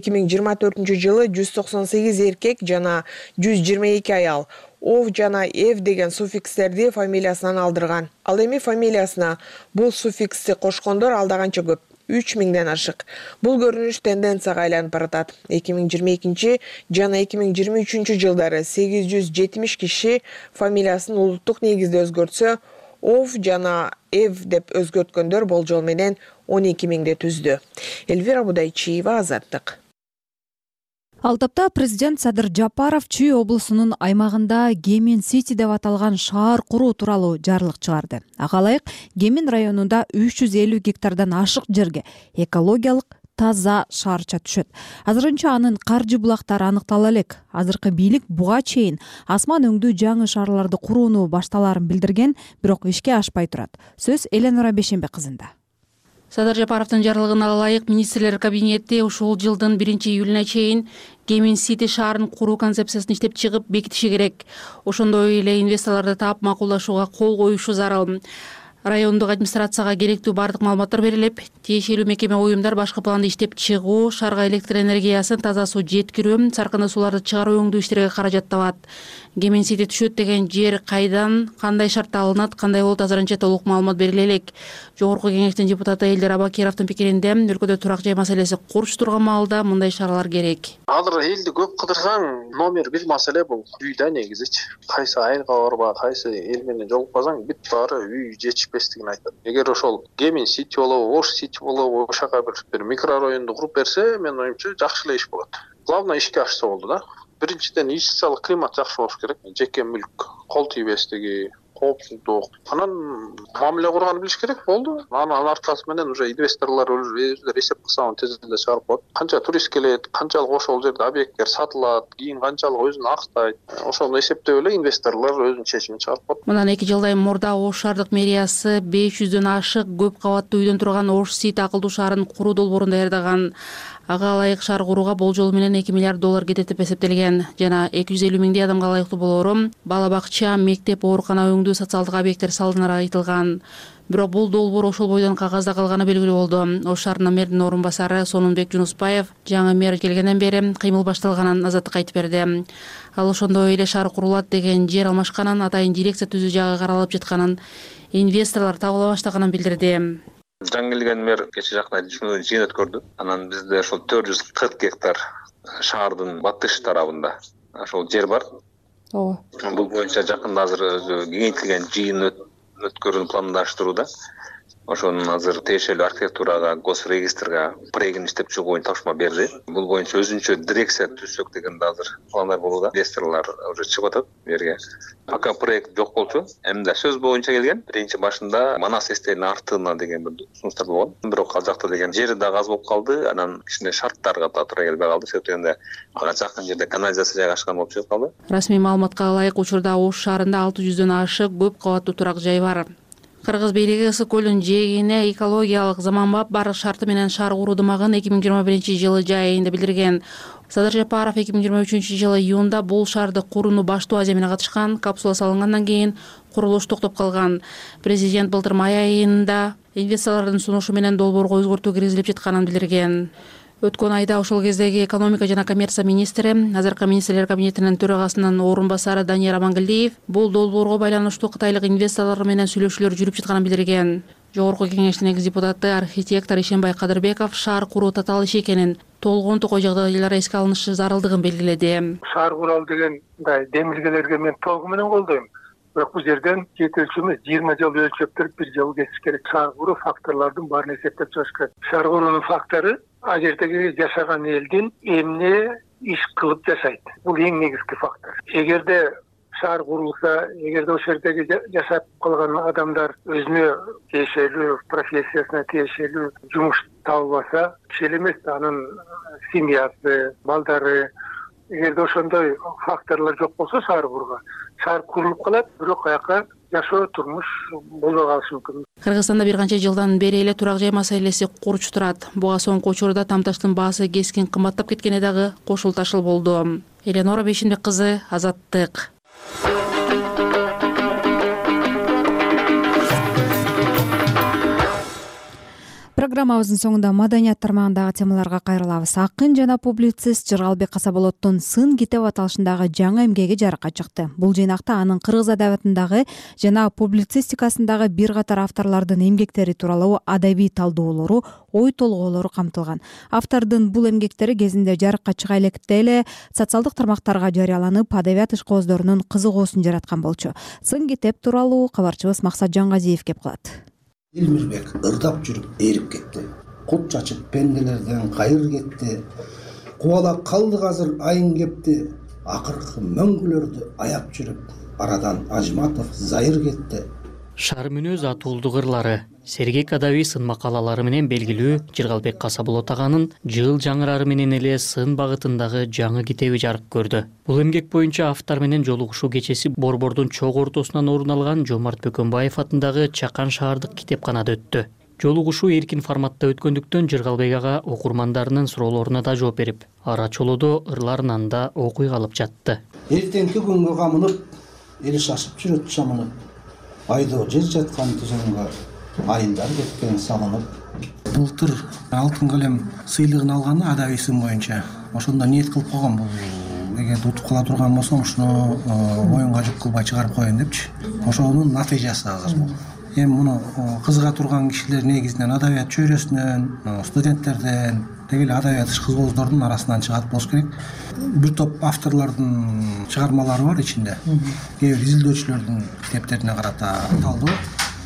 2024 жылы 198 эркек жана 122 аял ов жана эв деген суффикстерди фамилиясынан алдырган. Ал эми фамилиясына бул суффиксти кошкондор алда канча көп? 3000ден ашык. Бул көрүнүш тенденцияга айланып баратат. 2022 жана 2023 жылдары 870 киши фамилиясын улуттук негизде өзгөртсө, ов жана эв деп өзгөрткөндөр болжол менен 12 миңди түздү. Элвира Будайчиева, Азаттык. Ал тапта президент Садыр Жапаров Чүй облусунун аймагында Гемин Сити деп аталган шаар куруу тууралуу жарлык чыгарды. Ага ылайык Гемин районунда 350 гектардан ашык жерге экологиялык таза шаарча түшөт. Азырынча анын каржы булактары аныктала элек. Азыркы бийлик буга чейин асман өңдүү жаңы шаарларды курууну башталарын билдирген, бирок ишке ашпай турат. Сөз Эленора Бешенбек кызында. Садыр Жапаровдун жарлыгына ылайык министрлер кабинети ушул жылдын 1-июлуна чейин Гемин Сити шаарын куруу концепциясын иштеп чыгып бекитиши керек. Ошондой эле инвесторлорду таап макулдашууга кол коюшу зарыл. Райондук администрацияга керектүү бардык маалыматтар берилип, тиешелүү мекеме уюмдар башкы планды иштеп чыгуу, шаарга электр энергиясын, таза суу жеткирүү, саркында сууларды чыгаруу өңдүү иштерге каражат табат. Гемин Сити түшөт деген жер кайдан, кандай шартта алынат, кандай болот азырынча толук маалымат бериле элек. Жогорку кеңештин депутаты Элдер Абакировдун пикиринде, өлкөдө турак жай маселеси курч турган маалда мындай шаралар керек. Азыр элди көп кыдырсаң, номер 1 маселе бул үйдө негизичи. Кайсы айылга барба, кайсы эл менен жолукпасаң, бүт баары үй жетишпей жетишпестигин айтат. Эгер ошол Гемин Сити болобу, Ош Сити болобу, ошака бир микрорайонду куруп берсе, менин оюмча жакшы эле иш болот. Главное ишке ашса болду да. Биринчиден инвестициялык климат жакшы болуш керек. Жеке мүлк, кол тийбестиги, коопсуздук, анан мамиле курганды билиш керек болду. Анын аркасы менен уже инвесторлор өздөрү эсеп кылсаң тез эле чыгарып коет. Канча турист келет, канчалык ошол жерде объекттер сатылат, кийин канчалык өзүн актайт. Ошону эсептеп эле инвесторлор өзүнүн чечимин чыгарып коет. Мындан 2 жылдай мурда Ош шаардык мэриясы 500дөн ашык көп кабаттуу үйдөн турган Ош Сити акылдуу шаарын куруу долбоорун даярдаган. Ага ылайык шаар курууга болжол менен $2 миллиард кетет деп эсептелген жана 250 миңдей адамга ылайыктуу болоору бала бакча, мектеп, оорукана өңдүү социалдык объекттер салынары айтылган. Бирок бул долбоор ошол бойдон кагазда калганы белгилүү болду. Ош шаарынын мэринин орун басары Сонунбек Жунуспаев жаңы мэр келгенден бери кыймыл башталганын Азаттыкка айтып берди. Ал ошондой эле шаар курулат деген жер алмашканын, атайын дирекция түзүү жагы каралып жатканын, инвесторлор табыла баштаганын билдирди. Жаңы келген мэр кече жакта жыйын өткөрдү. Анан бизде ошол 440 гектар шаардын батыш тарабында ошол жер бар. Ооба. Бул боюнча жакында азыр кеңейтилген жыйын өткөрүүнү пландаштырууда. Ошонун азыр тиешелүү архитектурага, госрегистрге проектин иштеп чыгуу боюнча тапшырма берди. Бул боюнча өзүнчө дирекция түзсөк деген азыр пландар болууда. Инвесторлор уже чыгып атат жерге. Пока проект жок болчу, эмне сөз боюнча келген. Биринчи башында Манас эстегинин артына деген бир сунуштар болгон. Бирок ал жакта деген жери дагы аз болуп калды. Анан кичине шарттарга туура келбей калды. Себептен ага жакын жерде канализация жайгашкан болуп чыгып калды. Расмий маалыматка ылайык учурда Ош шаарында 600дөн ашык көп кабаттуу турак жай бар. Кыргыз бийлиги Ысык көлүнүн жээгине экологиялык заманбап барык шарты менен шаар куруу дымагын 2021-жылы жай айында билдирген. Садыр Жапаров 2023-жылы июнда бул шаарды курууну баштоо Азия менен катышкан. Капсула салынгандан кийин курулуш токтоп калган. Президент былтыр май айында инвесторлордун сунушу менен долбоорго өзгөртүү киргизилип жатканын билдирген. Өткөн айда ошол кездеги экономика жана коммерция министри, азыркы министрлер кабинетинин төрагасынын орун басары Данияр Амангелдиев бул долбоорго байланыштуу кытайлык инвесторлор менен сүйлөшүүлөр жүрүп жатканын билдирген. Жогорку кеңештин экс депутаты архитектор Ишенбай Кадырбеков шаар куруу татаал иш экенин, толгон токой жагдайлар эске алынышы зарылдыгын белгиледи. Шаар куралы деген мындай демилгелерге мен толугу менен колдойм. Бирок бул жерден чет өлчөмү 20 жыл өлчөптүрүп 1 жыл кетиш керек. Шаар куруу факторлордун баарын эсептеп чыгыш керек. Шаар куруунун фактору ал жердеги жашаган элдин эмне иш кылып жашайт. Бул эң негизги фактор. Эгерде шаар курулса, эгерде ошол жердеги жашап калган адамдар өзүнө тиешелүү профессиясына тиешелүү жумуш табылбаса, киши эмес, анын семьясы, балдары, эгерде ошондой факторлор жок болсо шаар курууга, шаар курулуп калат, бирок аяка жашоо турмуш болбой калышы мүмкүн. Кыргызстанда бир канча жылдан бери эле турак жай маселеси курч турат. Буга соңку учурда тамташтын баасы кескин кымбаттап кеткени дагы кошул ташыл болду. Эленора Бейшенбек кызы, Азаттык. Программабыздын соңунда маданият тармагындагы темаларга кайрылабыз. Акын жана публицист Жыргалбек Касаболоттун Сын китеп аталышындагы жаңы эмгеги жарыкка чыкты. Бул жыйнакта анын кыргыз адабиятындагы жана публицистикасындагы бир катар авторлордун эмгектери тууралуу адабий талдоолору, ой толгоолору камтылган. Автордун бул эмгектери кезинде жарыкка чыга электе эле социалдык тармактарга жарыяланып, адабият ишкооздорунун кызыгуусун жараткан болчу. Сын китеп тууралуу кабарчыбыз Максат Жаңгазиев кеп кылат. Элмирбек ырдап жүрүп эрип кетти. Кут чачып пенделерден кайыр кетти. Кубалап калдык азыр айын кепти. Акыркы мөңгүлөрдү аяп жүрүп, арадан Ажматов Зайыр кетти. Шармүнөз атуулдук ырлары, сергек адабий сын макалалары менен белгилүү Жыргалбек Касаболот аганын жыл жаңырары менен эле сын багытындагы жаңы китеби жарык көрдү. Бул эмгек боюнча автор менен жолугушуу кечеси Борбордун чогуу ортосунан орун алган Жомарт Бөкөнбаев атындагы Чакан шаардык китепканада өттү. Жолугушуу эркин форматта өткөндүктөн Жыргалбек ага окурмандарынын суроолоруна да жооп берип, ара чолодо ырларын анда окуй калып жатты. Эртеңки күнгө камынып, эл шашып жүрөт чамынып. Айдоо жер жаткан түзөнгө айылдар кеткен салынып. Былтыр алтын калем сыйлыгын алганы адабий сын боюнча. Ошондо ниет кылып койгон, бул эгерде утуп кала турган болсом, ушуну оюнга жүк кылбай чыгарып коеюн депчи. Ошонун натыйжасы азыр бул. Эми муну кызыга турган кишилер негизинен адабият чөйрөсүнөн, студенттерден, деги эле адабият ишкозбоздордун арасынан чыгат болуш керек. Бир топ авторлордун чыгармалары бар ичинде. Кээ бир изилдөөчүлөрдүн китептерине карата талдоо.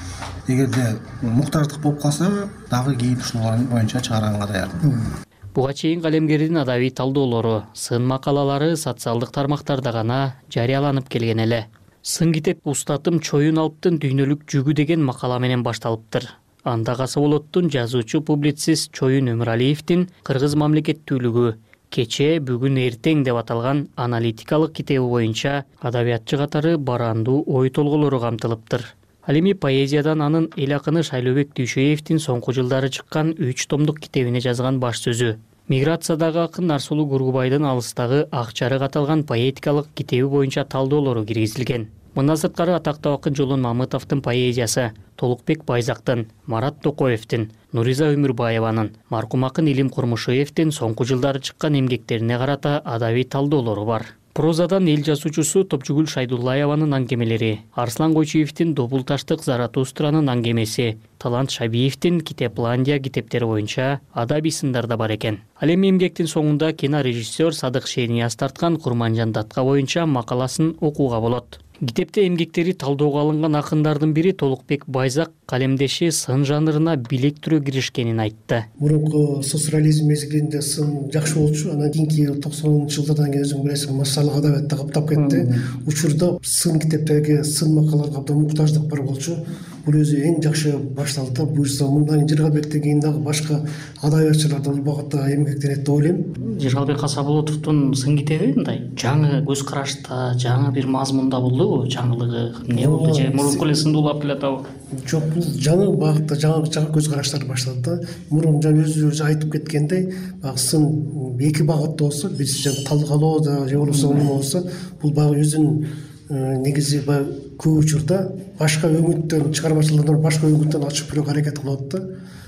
эгерде муктаждык болуп калса дагы кийин ушул боюнча чыгарганга даярмын. Буга чейин калемгердин адабий талдоолору, сын макалалары социалдык тармактарда гана жарыяланып келген эле. Сын китеп «Устатым чоюн алыптын дүйнөлүк жүгү» деген макала менен башталыптыр. Анда Касаболоттун жазуучу публицист Чоюн Өмүралиевдин кыргыз мамлекеттүүлүгү кече, бүгүн, эртең деп аталган аналитикалык китеби боюнча адабиятчы катары барандуу ой толголору камтылыптыр. Ал эми поэзиядан анын эл акыны Шайлообек Дүйшөевдин соңку жылдары чыккан 3 томдук китебине жазган баш сөзү. Миграциядагы акын Нарсулуу Гургубайдын Алыстагы ак жарык аталган поэтикалык китеби боюнча талдоолору киргизилген. Мындан сырткары атактуу акын Жолон Мамытовдун поэзиясы, Толукбек Байзактын, Марат Токоевдин, Нуриза Өмүрбаеванын, маркум акын Илим Курмушевдин соңку жылдары чыккан эмгектерине карата адабий талдоолору бар. Прозадан эл жазуучусу Топчугүл Шайдуллаеванын аңгемелери, Арслан Койчуевдин Добул таштык Заратустранын аңгемеси, Талант Шабиевдин Китепландия китептери боюнча адабий сындар да бар экен. Ал эми эмгектин соңунда кинорежиссер Садык Шенияз тарткан Курманжан Датка боюнча макаласын окууга болот. Китепте эмгектери талоого алынган акындардын бири Толукбек Байзак калемдеши сын жанрына билектирүү киришкенин айтты. Мурунку социализм мезгилинде сын жакшы болчу, анан кийинки 90-ж жылдардан кийин өзүң билесиң, массалык адабиятта каптап кетти. Учурда сын китептерге, сын макалаларга абдан муктаждык бар болчу. Бул өзү эң жакшы башталды. Буюрса мындан Жыргалбектен кийин дагы башка адабиятчылар да бул багытта эмгектенет деп ойлойм. Жыргалбек Касаболотовдун сын китеби мындай жаңы көз карашта, жаңы бир мазмунда болдубу? Жаңылыгы эмне болду же мурунку эле сынды улап келатабы? Жок, бул жаңы багытта жаңы көз караштар башталды да. Мурун жана өзү айтып кеткендей, багы сын эки багытта болсо, бирisi талкалоо да же болбосо эме болсо, бул багы өзүнүн негизи көп учурда башка өңүттөн чыгармачылыктан башка өңүттөн ачып көрүүгө аракет кылып да.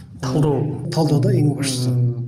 Талдоо да эң баштысы.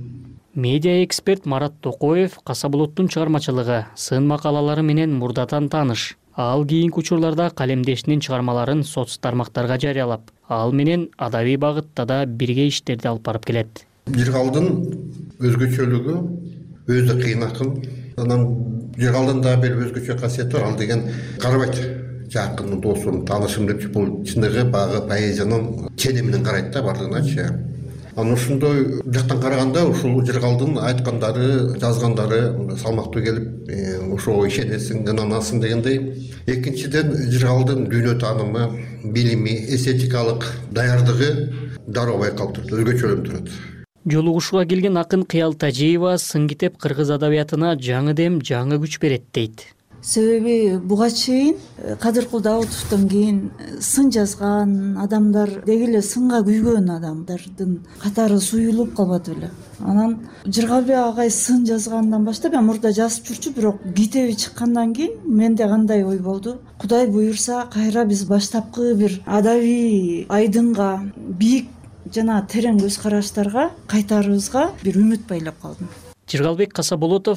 Медиа эксперт Марат Токоев Касаболоттун чыгармачылыгы, сын макалалары менен мурдатан тааныш. Ал кийинки учурларда калемдешинин чыгармаларын соц тармактарга жарыялап, ал менен адабий багытта да бирге иштерди алып барып келет. Жыргалдын өзгөчөлүгү, өзү кыйын акын, анан Жыргалдын да бир өзгөчө касиети бар, ал деген карабайт. Жакын досум, таанышым депчи, бул чындыгы багы поэзиянын ченеминен карайт да бардыгыначы. Анан ушундай жактан караганда ушул Жыргалдын айткандары, жазгандары салмактуу келип, ошого ишенесиң, ынанасың дегендей. Экинчиден Жыргалдын дүйнө таанымы, билими, эстетикалык даярдыгы дароо байкалып турат, өзгөчөлөнүп турат. Жолугушууга келген акын Кыял Тажиева сын китеп кыргыз адабиятына жаңы дем, жаңы күч берет дейт. Себеби буга чейин Кадыркул Даутовдон кийин сын жазган адамдар деги эле сынга күйгөн адамдардын катары суюлуп калбады беле. Анан Жыргалбек агай сын жазгандан баштап мурда жазып жүрчү, бирок китеби чыккандан кийин менде кандай ой болду? Кудай буйрса, кайра биз баштапкы бир адабий айдынга, бийик жана терең көз караштарга кайтарыбызга бир үмүт байлап калдым. Жыргалбек Касаболотов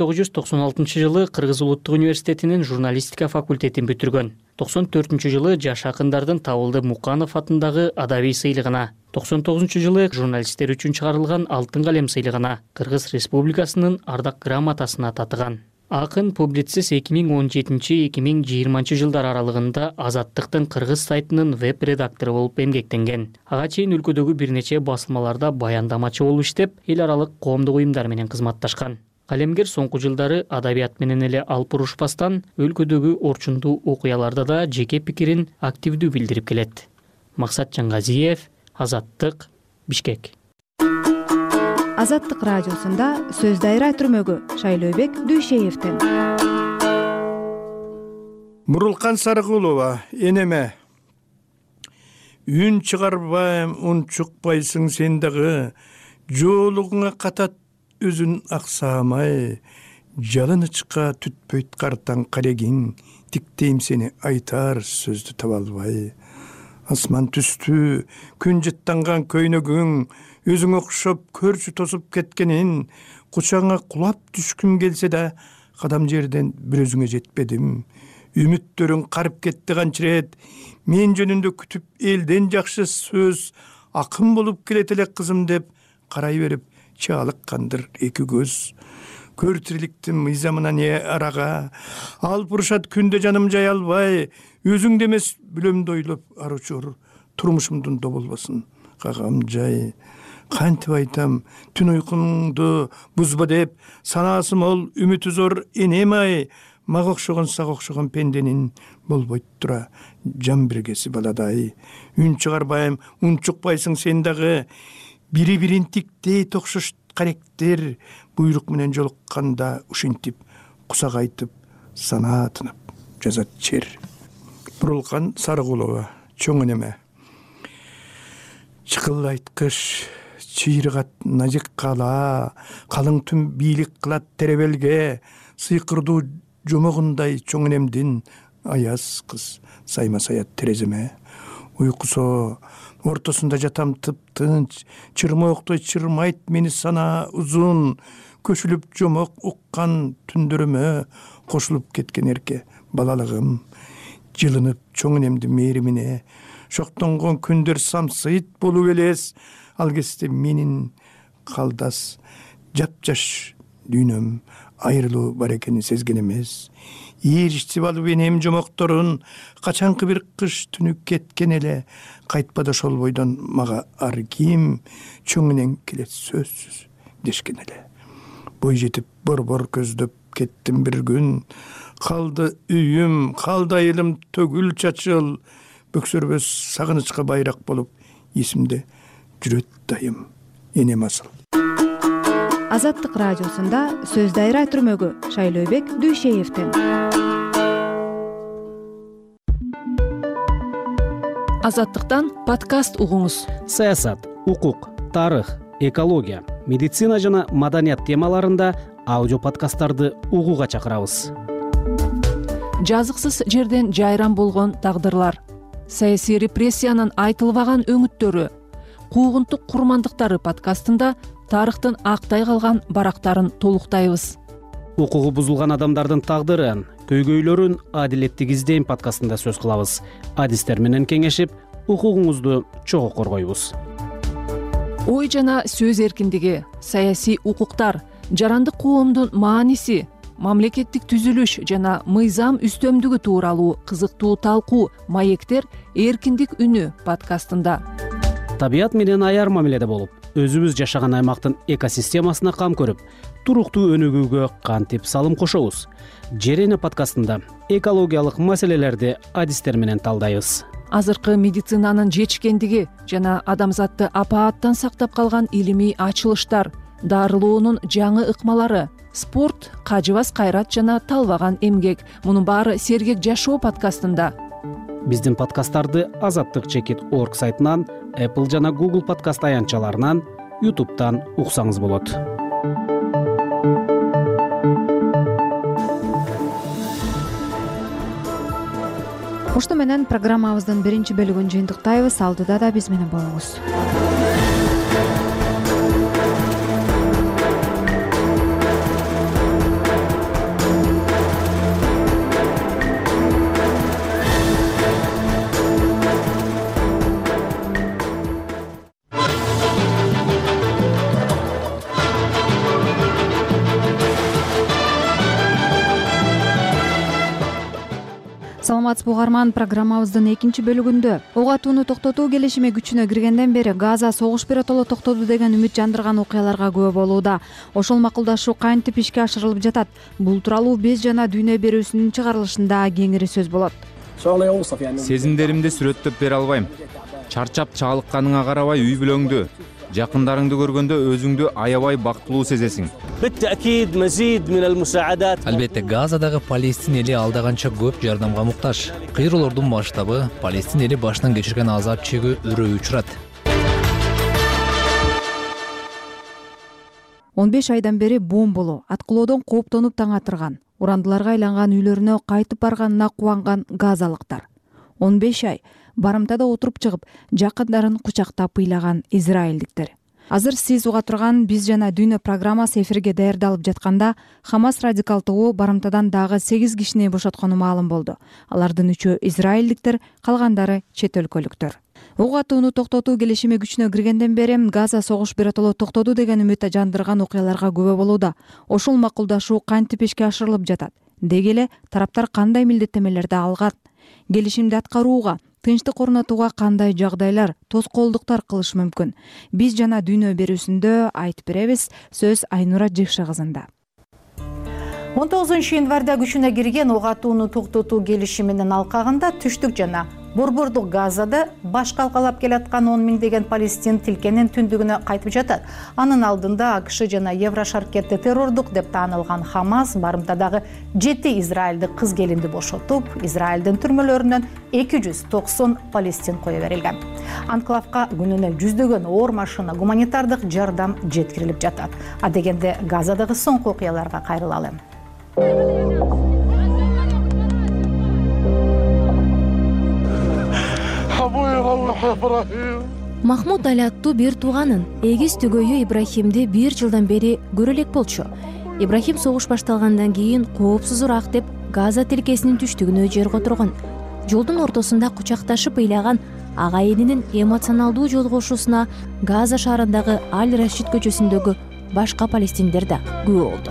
1996 жылы Кыргыз Улуттук университетинин журналистика факультетин бүтүргөн. 94 жылы Жаш акындардын Табылды Муканов атындагы адабий сыйлыгына, 99 жылы журналисттер үчүн чыгарылган Алтын калем сыйлыгына, Кыргыз Республикасынын ардак грамотасына татыган. Акын публицист 2017-2020 жылдар аралыгында Азаттыктын кыргыз сайтынын веб-редактору болуп эмгектенген. Ага чейин өлкөдөгү бир нече басылмаларда баяндамачы болуп иштеп, эл аралык коомдук уюмдар менен кызматташкан. Калемгер соңку жылдары адабият менен эле алып урушпастан, өлкөдөгү орчундуу окуяларда да жеке пикирин активдүү билдирип келет. Максат Жаңгазиев, Азаттык, Бишкек. Азаттык радиосунда сөз дайра түрмөгү Шайлообек Дүйшөевден. Мурулкан Сарыкулова, энеме. Үн чыгарбайм, ун чукпайсың сен дагы, жолугуңа катат өзүн аксамай, жалынычка түтпөйт картаң карегиң, тиктейм сени айтар сөздү таба албай. Асман түстү, күн жыттанган көйнөгүң, өзүң окшоп көрчү тосуп кеткенин, кучаңа кулап түшкүм келсе да, кадам жерден бир өзүңө жетпедим. Үмүттөрүң карып кетти канчырет, мен жөнүндө күтүп элден жакшы сөз, акын болуп келет эле кызым деп карай берип чаалыккандыр эки көз. Көр тириликтин мыйзамына не арага, алып урушат күндө жаным жай албай, өзүң демес бүлөмдө ойлоп аручур турмушумдун доболбосун кагам жай. Кантип айтам, түн уйкуңду бузба деп, санаасы мол, үмүтү зор энем-ай, мага окшогон сага окшогон пенденин болбойт тура жан биргеси баладай. Үн чыгарбайм, ун чукпайсың сен дагы. Бири бирин тиктей токшош каректер, буйрук менен жолукканда ушинтип кусак айтып, санаа тынып жазат чер. Бурулкан Сарыкулова, чоң энеме. Чыкылайт кыш, чыйрыгат назик кала, калың түн бийлик кылат теребелге, сыйкырдуу жомогундай чоң энемдин аяз кыз сайма саят тереземе. Уйкусо ортосунда жатам тып-тынч, чырмооктой чырмайт мени сана узун, көшүлүп жомок уккан түндөрүмө кошулуп кеткен эрке балалыгым. Жылынып чоң энемдин мээримине, шоктонгон күндөр самсыйт болуп элес, ал кезде менин калдас жапжаш дүйнөм айрылуу бар экенин сезген эмес. Ийриштип алып энем жомокторун, качанкы бир кыш түнү кеткен эле, кайтпады ошол бойдон мага ар ким, чоң энең келет сөзсүз дешкен эле. Бой жетип борбор көздөп кеттим бир күн, калды үйүм, калды айылым төгүл чачыл, бөксөрбөс сагынычка байрак болуп эсимде жүрөт дайым энем асыл. Азаттык радиосунда сөз дайра түрмөгү Шайлообек Дүйшеевден. Азаттыктан подкаст угуңуз. Саясат, укук, тарых, экология, медицина жана маданият темаларында аудио подкасттарды угууга чакырабыз. Жазыксыз жерден жайран болгон тагдырлар, саясий репрессиянын айтылбаган өңүттөрү, куугунтук курмандыктары подкастында тарыхтын актай калган барактарын толуктайбыз. Укугу бузулган адамдардын тагдырын, көйгөйлөрүн адилеттик издейм подкастында сөз кылабыз. Адистер менен кеңешип, укугуңузду чогуу коргойбуз. Ой жана сөз эркиндиги, саясий укуктар, жарандык коомдун мааниси, мамлекеттик түзүлүш жана мыйзам үстөмдүгү тууралуу кызыктуу талкуу маектер эркиндик үнү подкастында. Табият менен аяр мамиледе болуп, өзүбүз жашаган аймактын экосистемасына кам көрүп, туруктуу өнүгүүгө кантип салым кошобуз. Жер эне подкастында экологиялык маселелерди адистер менен талдайбыз. Азыркы медицинанын жетишкендиги жана адамзатты апааттан сактап калган илимий ачылыштар, дарылоонун жаңы ыкмалары, спорт, кажыбас кайрат жана талбаган эмгек. Мунун баары сергек жашоо подкастында. Биздин подкасттарды azattik.org сайтынан, Apple жана Google подкаст аянтчаларынан, YouTube'тан уксаңыз болот. Ошто менен программабыздын биринчи бөлүгүн жыйынтыктайбыз. Алдыда да биз менен болуңуз. Саламатсызбы угарман, программабыздын экинчи бөлүгүндө ок атууну токтотуу келишими күчүнө киргенден бери Газа согуш биротоло токтоду деген үмүт жандырган окуяларга күбө болууда. Ошол макулдашуу кантип ишке ашырылып жатат? Бул тууралуу Биз жана дүйнө берүүсүнүн чыгарылышында кеңири сөз болот. Сезимдеримди сүрөттөп бере албайм. Чарчап чалыкканыңа карабай үй бүлөңдү, жакындарыңды көргөндө өзүңдү аябай бактылуу сезесиң. Албетте, Газадагы Палестин эли алдаганча көп жардамга муктаж. Кыйроолордун масштабы, Палестин эли башынан кечирген азап чегүү өрөө учурат. 15 айдан бери бомболоо, аткылоодон кооптонуп таң атырган, урандыларга айланган үйлөрүнө кайтып барганына кубанган газалыктар. 15 ай барымтада отуруп чыгып, жакындарын кучактап ыйлаган израилдиктер. Азыр сиз уга турган Биз жана дүйнө программасы эфирге даярдалып жатканда Хамас радикал тобу барымтадан дагы 8 кишини бошоткону маалым болду. Алардын 3-өө израилдиктер, калгандары чет өлкөлүктөр. Ок атууну токтотуу келишими күчүнө киргенден бери Газа согуш биротоло токтоду деген үмүт жандырган окуяларга күбө болууда. Ошол макулдашуу кантип ишке ашырылып жатат? Деги эле тараптар кандай милдеттемелерди алган? Келишимди аткарууга тынчтык орнотууга кандай жагдайлар, тоскоолдуктар кылышы мүмкүн? Биз жана дүйнө берүүсүндө айтып беребиз. Сөз Айнура Жыкша кызында. 19 январда күчүнө кирген ок атууну токтотуу келишиминин алкагында түштүк жана борбордук Газада баш калкалап келаткан 10 миңдеген палестин тилкенин түндүгүнө кайтып жатат. Анын алдында АКШ жана Еврошаркетти террордук деп таанылган Хамас барымтадагы 7 израилдик кыз келинди бошотуп, Израилдин түрмөлөрүнөн 290 палестин кое берилген. Анклавка күнүнө жүздөгөн оор машина гуманитардык жардам жеткирилип жатат. А дегенде Газадагы соңку окуяларга кайрылалы. Махмуд Али аттуу бир тууганын эгиз түгөйү Ибрахимди 1 жылдан бери көрө элек болчу. Ибрахим согуш башталгандан кийин коопсузураак деп Газа тилкесинин түштүгүнө жерге отургон. Жолдун ортосунда кучакташып ыйлаган агайынынын эмоционалдуу жолугушуусуна Газа шаарындагы Аль-Рашид көчөсүндөгү башка палестиндер да күбө болду.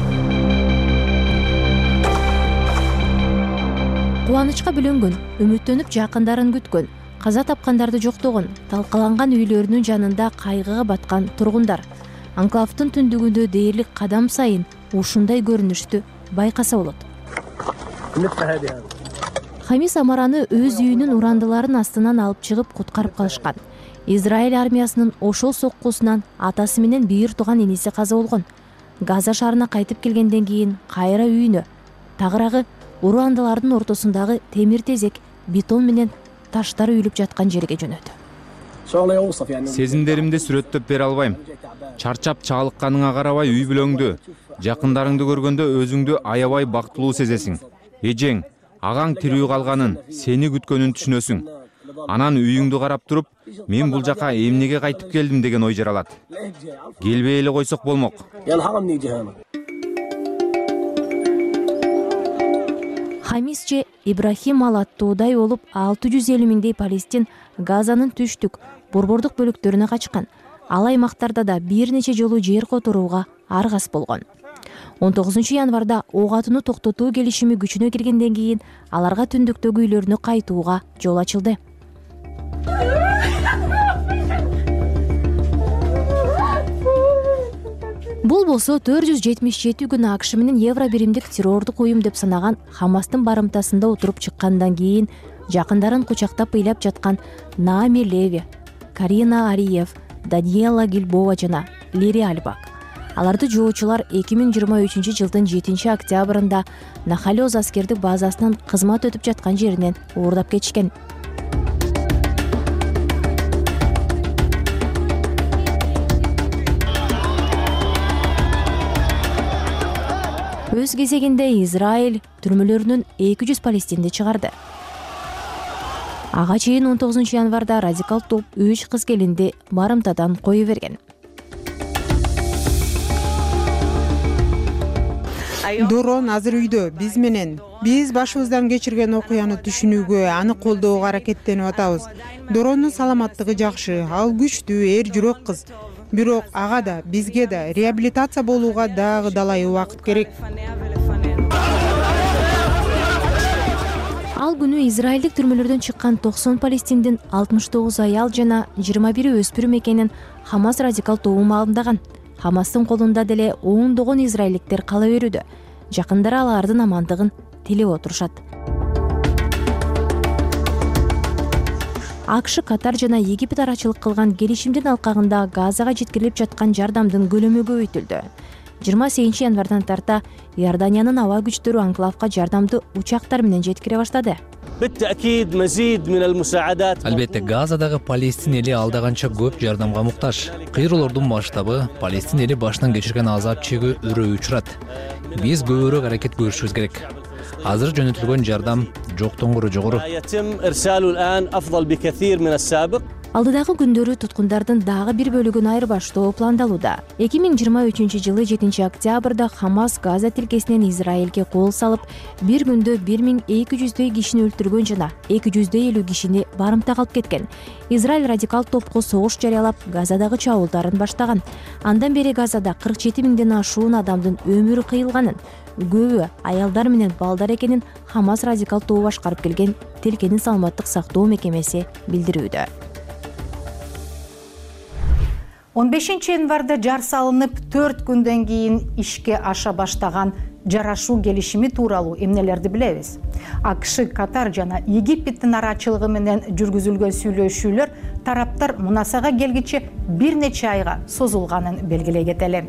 Кубанычка бөлөнгөн, үмүттөнүп жакындарын күткөн, каза тапкандарды жоктогон, талкаланган үйлөрүнүн жанында кайгыга баткан тургундар. Анклавдын түндүгүндө дээрлик кадам сайын ушундай көрүнүштү байкаса болот. Хамис Амараны өз үйүнүн урандыларын астынан алып чыгып куткарып калышкан. Израиль армиясынын ошол соккусунан атасы менен бир тууган иниси каза болгон. Газа шаарына кайтып келгенден кийин кайра үйүнө, тагыраагы урандылардын ортосундагы темир тезек, бетон менен таштар үйүлүп жаткан жерге жөнөдү. Сезимдеримди сүрөттөп бере албайм. Чарчап чагылыкканыңа карабай үй бүлөңдү, жакындарыңды көргөндө өзүңдү аябай бактылуу сезесиң. Эжең, агаң тирүү калганын, сени күткөнүн түшүнөсүң. Анан үйүңдү карап туруп, мен бул жака эмнеге кайтып келдим деген ой жаралат. Келбей эле койсок болмок. Хамис же Ибрахим ал аттуудай болуп 650 миңдей палестин Газанын түштүк, борбордук бөлүктөрүнө качкан. Ал аймактарда да бир нече жолу жер которууга аргас болгон. 19 январда ок атууну токтотуу келишими күчүнө киргенден кийин аларга түндүктөгү үйлөрүнө кайтууга жол ачылды. Бул болсо 477 күн АКШ менен евро биримдик террордук уюм деп санаган Хамастын барымтасында отуруп чыккандан кийин жакындарын кучактап ыйлап жаткан Наами Леви, Карина Ариев, Даниэла Гильбова жана Лири Альбак. Аларды жоочулар 2023 жылдын 7 октябрында Нахалёз аскердик базасынан кызмат өтүп жаткан жеринен уурдап кетишкен. Өз кезегинде Израиль түрмөлөрүнөн 200 палестинди чыгарды. Ага чейин 19 январда радикал топ 3 кыз келинди барымтадан кое берген. Дорон азыр үйдө биз менен. Биз башыбыздан кечирген окуяны түшүнүүгө, аны колдоого аракеттенип атабыз. Доронун саламаттыгы жакшы, ал күчтүү, эр жүрөк кыз. Бирок ага да, бизге да реабилитация болууга дагы далай убакыт керек. Ал күнү израилдик түрмөлөрдөн чыккан 90 палестиндин 69 аял жана 21 өспүрүм экенин Хамас радикал тобу маалымдаган. Хамастын колунда деле ондогон израилдиктер кала берүүдө. Жакындары алардын амандыгын тилеп отурушат. АКШ, Катар жана Египет арачылык кылган келишимдин алкагында Газага жеткирилип жаткан жардамдын көлөмү көбөйтүлдү. 28 январдан тарта Иорданиянын аба күчтөрү анклавка жардамды учактар менен жеткире баштады. Албетте, Газадагы палестин эли алдаганча көп жардамга муктаж. Кыйроолордун масштабы, палестин эли башынан кечирген азап чегүү өрөө учурат. Биз көбүрөөк аракет көрүшүбүз керек. Азыр жөнөтүлгөн жардам жоктон көрө жогору. Алдыдагы күндөрү туткундардын дагы бир бөлүгүн айырбаштоо пландалууда. 2023 жылы 7 октябрда Хамас Газа тилкесинен Израилге кол салып, бир күндө 1200 кишини өлтүргөн жана 250 кишини барымтага алып кеткен. Израиль радикал топко согуш жарыялап, Газадагы чабуулдарын баштаган. Андан бери Газада 47 000ден ашуун адамдын өмүрү кыйылганын, көбү аялдар менен балдар экенин Хамас радикал тобу башкарып келген тилкенин саламаттык сактоо мекемеси билдирүүдө. 15 январда жар салынып 4 күндөн кийин ишке аша баштаган жарашуу келишими тууралуу эмнелерди билебиз? АКШ, Катар жана Египеттин арачылыгы менен жүргүзүлгөн сүйлөшүүлөр тараптар мунасага келгиче бир нече айга созулганын белгилей кетели.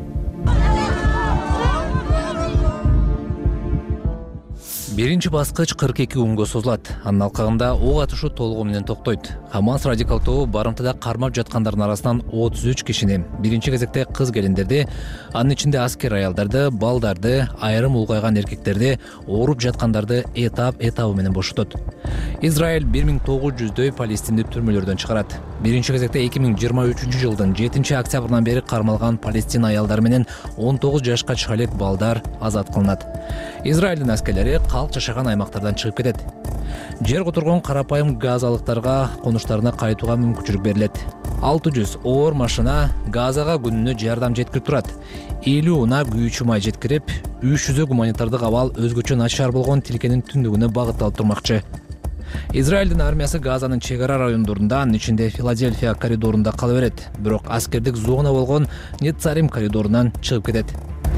Биринчи баскыч 42 күнгө созулат. Анын алкагында ок атышуу толугу менен токтойт. Хамас радикал тобу барымтада кармап жаткандардын арасынан 33 кишини, биринчи кезекте кыз келиндерди, анын ичинде аскер аялдарды, балдарды, айрым улгайган эркектерди, ооруп жаткандарды этап менен бошотот. Израиль 1900дөй палестинди түрмөлөрдөн чыгарат. Биринчи кезекте 2023 жылдын 7 октябрынан бери кармалган палестин аялдары менен 19 жашка чыга элек балдар азат кылынат. Израилдин аскерлери калк жашаган аймактардан чыгып кетет. Жер которгон карапайым газалыктарга конуштарына кайтууга мүмкүнчүлүк берилет. 600 оор машина Газага күнүнө жардам жеткирип турат. 50 уна күйүүчү май жеткирип, 300 гуманитардык абал өзгөчө начар болгон тилкенин түндүгүнө багытталып турмакчы. Израилдин армиясы Газанын чек ара райондорунда, анын ичинде Филадельфия коридорунда кала берет. Бирок аскердик зона болгон Нецарим коридорунан чыгып кетет.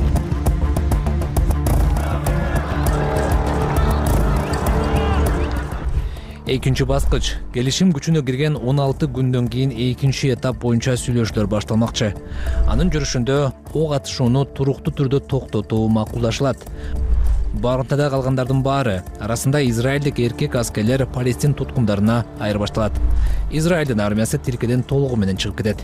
Экинчи баскыч келишим күчүнө кирген 16 күндөн кийин экинчи этап боюнча сүйлөшүүлөр башталмакчы. Анын жүрүшүндө ок атышууну туруктуу түрдө токтотуу макулдашылат. Барымтада калгандардын баары арасында израилдик эркек аскерлер палестин туткундарына айырбашталат. Израилдин армиясы тилкеден толугу менен чыгып кетет.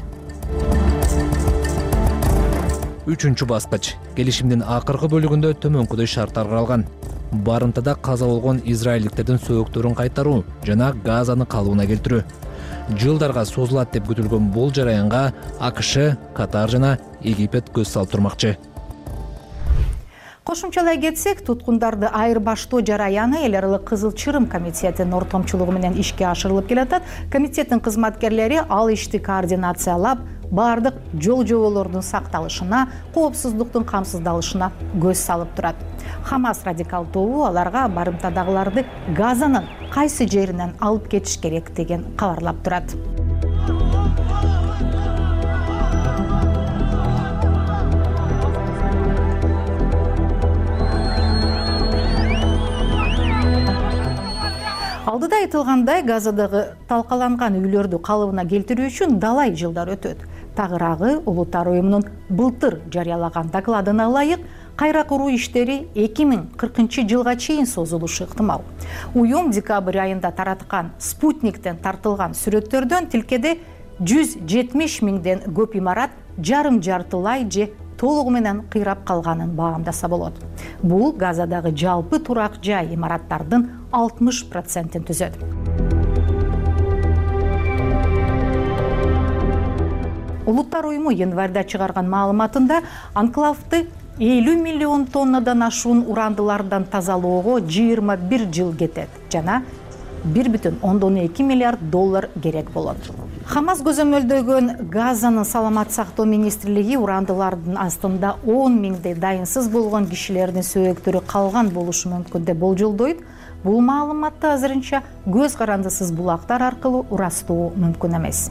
Үчүнчү баскыч келишимдин акыркы бөлүгүндө төмөнкүдөй шарттар каралган. Барымтада каза болгон израилдиктердин сөөктөрүн кайтаруу жана Газаны калыбына келтирүү. Жылдарга созулат деп күтүлгөн бул жараянга АКШ, Катар жана Египет көз салып турмакчы. Кошумчалай кетсек, туткундарды айырбаштоо жараяны эл аралык Кызыл Чырым комитетинин ортомчулугу менен ишке ашырылып келатат. Комитеттин кызматкерлери ал ишти координациялап, бардык жол жоболордун сакталышына, коопсуздуктун камсыздалышына көз салып турат. Хамас радикал тобу аларга барымтадагыларды Газанын кайсы жеринен алып кетиш керек деген кабарлап турат. Алдыда айтылгандай, Газадагы талкаланган үйлөрдү калыбына келтирүү үчүн далай жылдар өтөт. Тагыраагы Улуттар уюмунун былтыр жарыялаган докладына ылайык, кайра куруу иштери 2040 жылга чейин созулушу ыктымал. Уюм декабрь айында тараткан спутниктен тартылган сүрөттөрдөн тилкеде 170 000ден көп имарат жарым-жартылай же толугу менен кыйрап калганын баамдаса болот. Бул Газадагы жалпы турак жай имараттардын 60%-ин түзөт. Улуттар уюму январда чыгарган маалыматында анклавды 50 миллион тоннадан ашуун урандылардан тазалоого 21 жыл кетет жана 1,2 миллиард доллар керек болот. Хамас көзөмөлдөгөн Газанын саламат сактоо министрлиги урандылардын астында 10 000дей дайынсыз болгон кишилердин сөөктөрү калган болушу мүмкүн деп болжолдойт. Бул маалыматты азырынча көз карандысыз булактар аркылуу ырастоо мүмкүн эмес.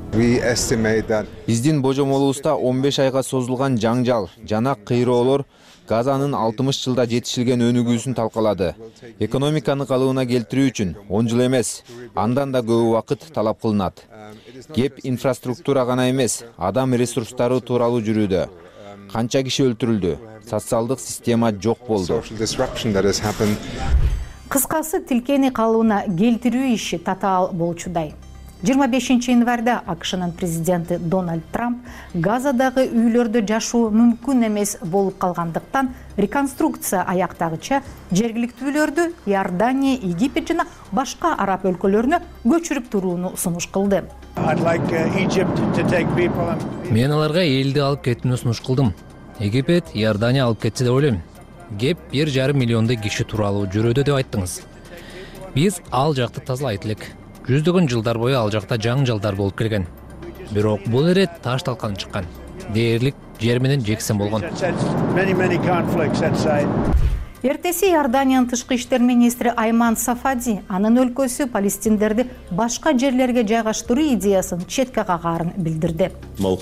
Биздин божомолубузда 15 айга созулган жаңжал жана кыйроолор Газанын 60 жылда жетишилген өнүгүүсүн талкалады. Экономиканы калыбына келтирүү үчүн 10 жыл эмес, андан да көп убакыт талап кылынат. Кеп инфраструктура гана эмес, адам ресурстары тууралуу жүрүүдө. Канча киши өлтүрүлдү? Социалдык система жок болду. Кыскасы, тилкени калыбына келтирүү иши татаал болчудай. 25 январда АКШнын президенти Дональд Трамп Газадагы үйлөрдө жашоо мүмкүн эмес болуп калгандыктан реконструкция аяктагыча жергиликтүүлөрдү Иордания, Египет жана башка араб өлкөлөрүнө көчүрүп турууну сунуш кылды. Мен аларга элди алып кетүүнү сунуш кылдым. Египет, Иордания алып кетсе деп ойлойм. Кеп 1,5 миллиондой киши тууралуу жүрөдө деп айттыңыз. Биз ал жакты тазалайт элек. Жүздөгөн жылдар бою ал жакта жаңжалдар болуп келген. Бирок бул ирет таш талкан чыккан. Дээрлик жер менен жексен болгон. Эртеси Иорданиянын тышкы иштер министри Айман Сафади анын өлкөсү палестиндерди башка жерлерге жайгаштыруу идеясын четке кагаарын билдирди.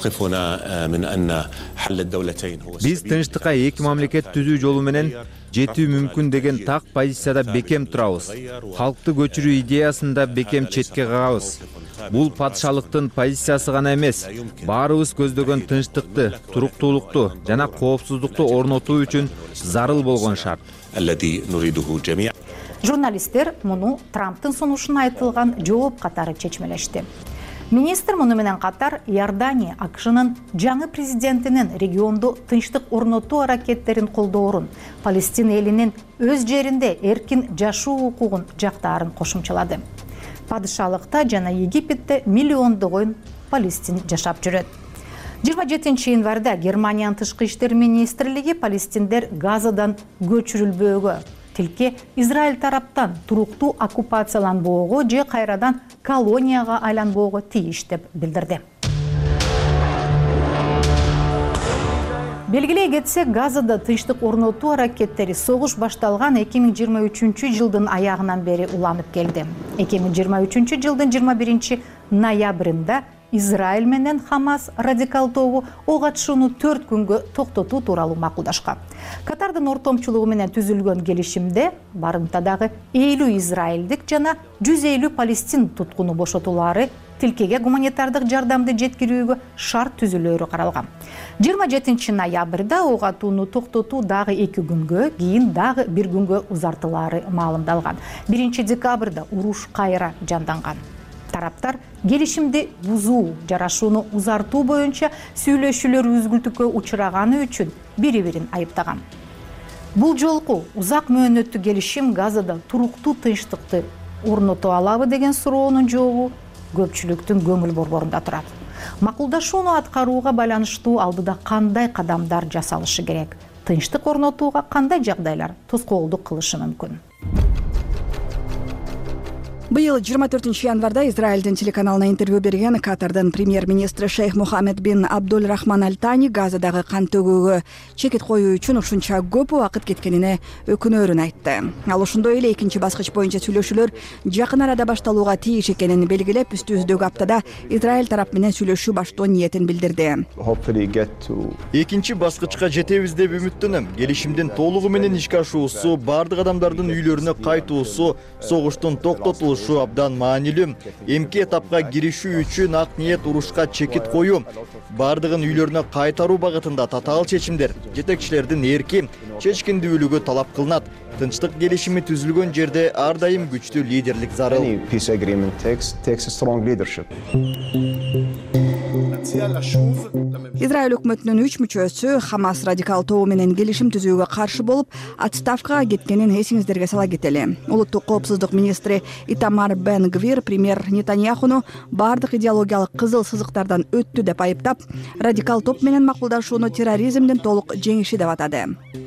Биз тынчтыкка эки мамлекет түзүү жолу менен жетүү мүмкүн деген так позицияда бекем турабыз. Халкты көчүрүү идеясын да бекем четке кагабыз. Бул патшалыктын позициясы гана эмес, баарыбыз көздөгөн тынчтыкты, туруктуулукту жана коопсуздукту орнотуу үчүн зарыл болгон шарт. Журналисттер муну Трамптын сунушуна айтылган жооп катары чечмелешти. Министр муну менен катар Иордания АКШнын жаңы президентинин региондо тынчтык орнотуу аракеттерин колдоорун, Палестин элинин өз жеринде эркин жашоо укугун жактаарын кошумчалады. Падышалыкта жана Египетте миллиондогон палестин жашап жүрөт. 27 январда Германиянын тышкы иштер министрлиги палестиндер Газадан көчүрүлбөөгө, тилке Израиль тараптан туруктуу оккупацияланбоого же кайрадан колонияга айланбоого тийиш деп билдирди. Белгилей кетсек, Газада тынчтык орнотуу аракеттери согуш башталган 2023 жылдын аягынан бери уланып келди. 2023 жылдын 21 ноябрында Израиль менен Хамас радикал тобу ок атышууну 4 күнгө токтотуу тууралуу макулдашкан. Катардын ортомчулугу менен түзүлгөн келишимде барымтадагы 50 израилдик жана 150 палестин туткуну бошотуулары тилкеге гуманитардык жардамды жеткирүүгө шарт түзүлөөрү каралган. 27 ноябрда ок атууну токтотуу дагы 2 күнгө, кийин дагы 1 күнгө узартылаары маалымдалган. 1 декабрда уруш кайра жанданган. Тараптар келишимди бузуу, жарашууну узартуу боюнча сүйлөшүүлөр үзгүлтүккө учураганы үчүн бири-бирин айыптаган. Бул жолку узак мөөнөттүү келишим Газада туруктуу тынчтыкты орното алабы деген суроонун жообу көпчүлүктүн көңүл борборунда турат. Макулдашууну аткарууга байланыштуу алдыда кандай кадамдар жасалышы керек? Тынчтык орнотууга кандай жагдайлар тоскоолдук кылышы мүмкүн? Быйыл 24 январда Израилдин телеканалына интервью берген Катардын премьер-министри Шейх Мухаммед бин Абдул-Рахман Аль-Тани Газадагы кан төгүүгө чекит коюу үчүн ушунча көп убакыт кеткенине өкүнөөрүн айтты. Ал ошондой эле экинчи баскыч боюнча сүйлөшүүлөр жакын арада башталууга тийиш экенин белгилеп, үстүбүздөгү аптада Израиль тарап менен сүйлөшүү баштоо ниетин билдирди. Экинчи баскычка жетебиз деп үмүттөнөм. Келишимдин толугу менен ишке ашуусу, бардык адамдардын үйлөрүнө кайтуусу, согуштун токтотулушу абдан маанилүү. Эмки этапка киришүү үчүн ак ниет урушка чекит коюу, бардыгын үйлөрүнө кайтаруу багытында татаал чечимдер, жетекчилердин эрки, чечкиндүүлүгү талап кылынат. Тынчтык келишими түзүлгөн жерде ар дайым күчтүү лидерлик зарыл. Израиль өкмөтүнүн 3 мүчөсү Хамас радикал тобу менен келишим түзүүгө каршы болуп, отставкага кеткенин эсиңиздерге сала кетели. Улуттук коопсуздук министри Итамар Бен Гвир премьер Нетаньяхуну бардык идеологиялык кызыл сызыктардан өттү деп айыптап, радикал топ менен макулдашууну терроризмдин толук жеңиши деп атады.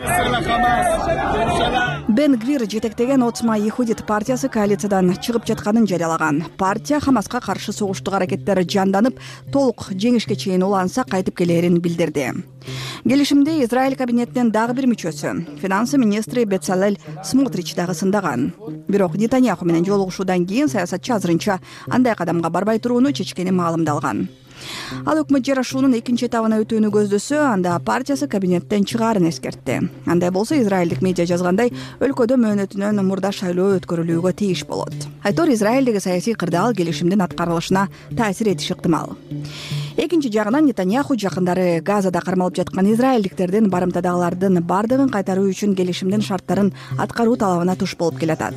Бен Гвир жетектеген Отсма Ихудит партиясы коалициядан чыгып жатканын жарыялаган. Партия Хамаска каршы согуштук аракеттер жанданып, толук жеңишке чейин уланса кайтып келерин билдирди. Келишимде Израиль кабинетинин дагы бир мүчөсү, финансы министри Бецалель Смотрич дагы сындаган. Бирок Нетаньяху менен жолугушуудан кийин саясатчы азырынча андай кадамга барбай турууну чечкени маалымдалган. Ал өкмөт жарашуунун экинчи этабына өтүүнү көздөсө, анда партиясы кабинеттен чыгаарын эскертти. Андай болсо израилдик медиа жазгандай, өлкөдө мөөнөтүнөн мурда шайлоо өткөрүлүүгө тийиш болот. Айтор Израилдеги саясий кырдаал келишимдин аткарылышына таасир этиши ыктымал. Экинчи жагынан Нетаньяху жакындары Газада кармалып жаткан израилдиктердин барымтадагылардын бардыгын кайтаруу үчүн келишимдин шарттарын аткаруу талабына туш болуп келатат.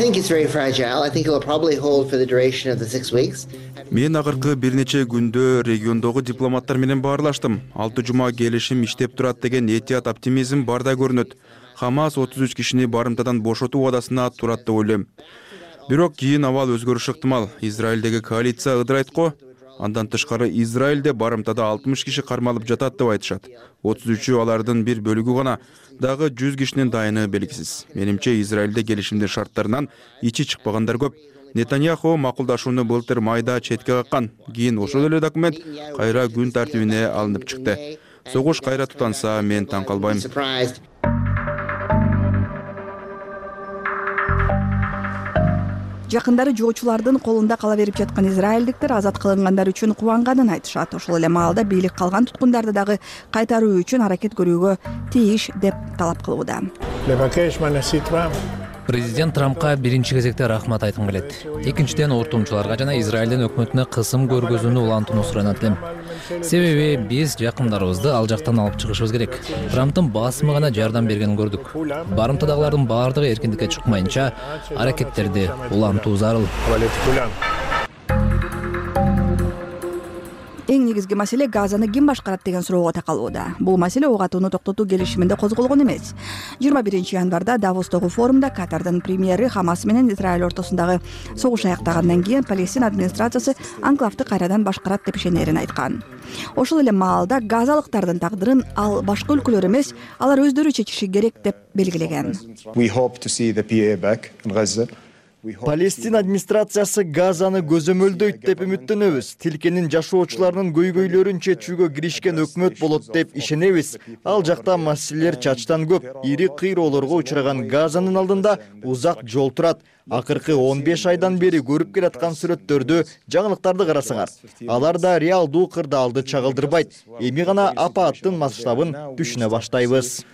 Мен акыркы бир нече күндө региондогу дипломаттар менен баарлаштым. 6 жума келишим иштеп турат деген этият оптимизм барда көрүнөт. Хамас 33 кишини барымтадан бошотуу убадасына турат деп ойлойм. Бирок кийин абал өзгөрүшү ыктымал. Израилдеги коалиция ыдырайт го. Андан тышкары Израилде барымтада 60 киши кармалып жатат деп айтышат. 33 алардын бир бөлүгү гана, дагы 100 кишинин дайыны белгисиз. Менимче Израилде келишимдин шарттарынан ичи чыкпагандар көп. Нетаньяху макулдашууну былтыр майда четке каккан. Кийин ошол эле документ кайра күн тартибине алынып чыкты. Согуш кайра тутанса, мен таң калбайм. Жакындары жоочулардын колунда кала берип жаткан израилдиктер азат кылынгандар үчүн кубанганын айтышат. Ошол эле маалда бийлик калган туткундарды дагы кайтаруу үчүн аракет көрүүгө тийиш деп талап кылууда. Президент Трампка биринчи кезекте рахмат айткым келет. Экинчиден ортомчуларга жана Израилдин өкмөтүнө кысым көргөзүүнү улантууну суранат элем. Себеби биз жакындарыбызды ал жактан алып чыгышыбыз керек. Трамптын басымы гана жардам бергенин көрдүк. Барымтадагылардын баардыгы эркиндикке чыкмайынча аракеттерди улантуу зарыл. Эң негизги маселе Газаны ким башкарат деген суроого такалууда. Бул маселе ок атууну токтотуу келишиминде козголгон эмес. 21 январда Давостогу форумда Катардын премьери Хамас менен Израиль ортосундагы согуш аяктагандан кийин Палестина администрациясы анклавды кайрадан башкарат деп ишенерин айткан. Ошол эле маалда газалыктардын тагдырын ал башка өлкөлөр эмес, алар өздөрү чечиши керек деп белгилеген. Палестина администрациясы Газаны көзөмөлдөйт деп үмүттөнөбүз. Тилкенин жашоочуларынын көйгөйлөрүн чечүүгө киришкен өкмөт болот деп ишенебиз. Ал жакта маселелер чачтан көп. Ири кыйроолорго учураган Газанын алдында узак жол турат. Акыркы 15 айдан бери көрүп келаткан сүрөттөрдү, жаңылыктарды карасаңар. Алар да реалдуу кырдаалды чагылдырбайт. Эми гана апаттын масштабын түшүнө баштайбыз.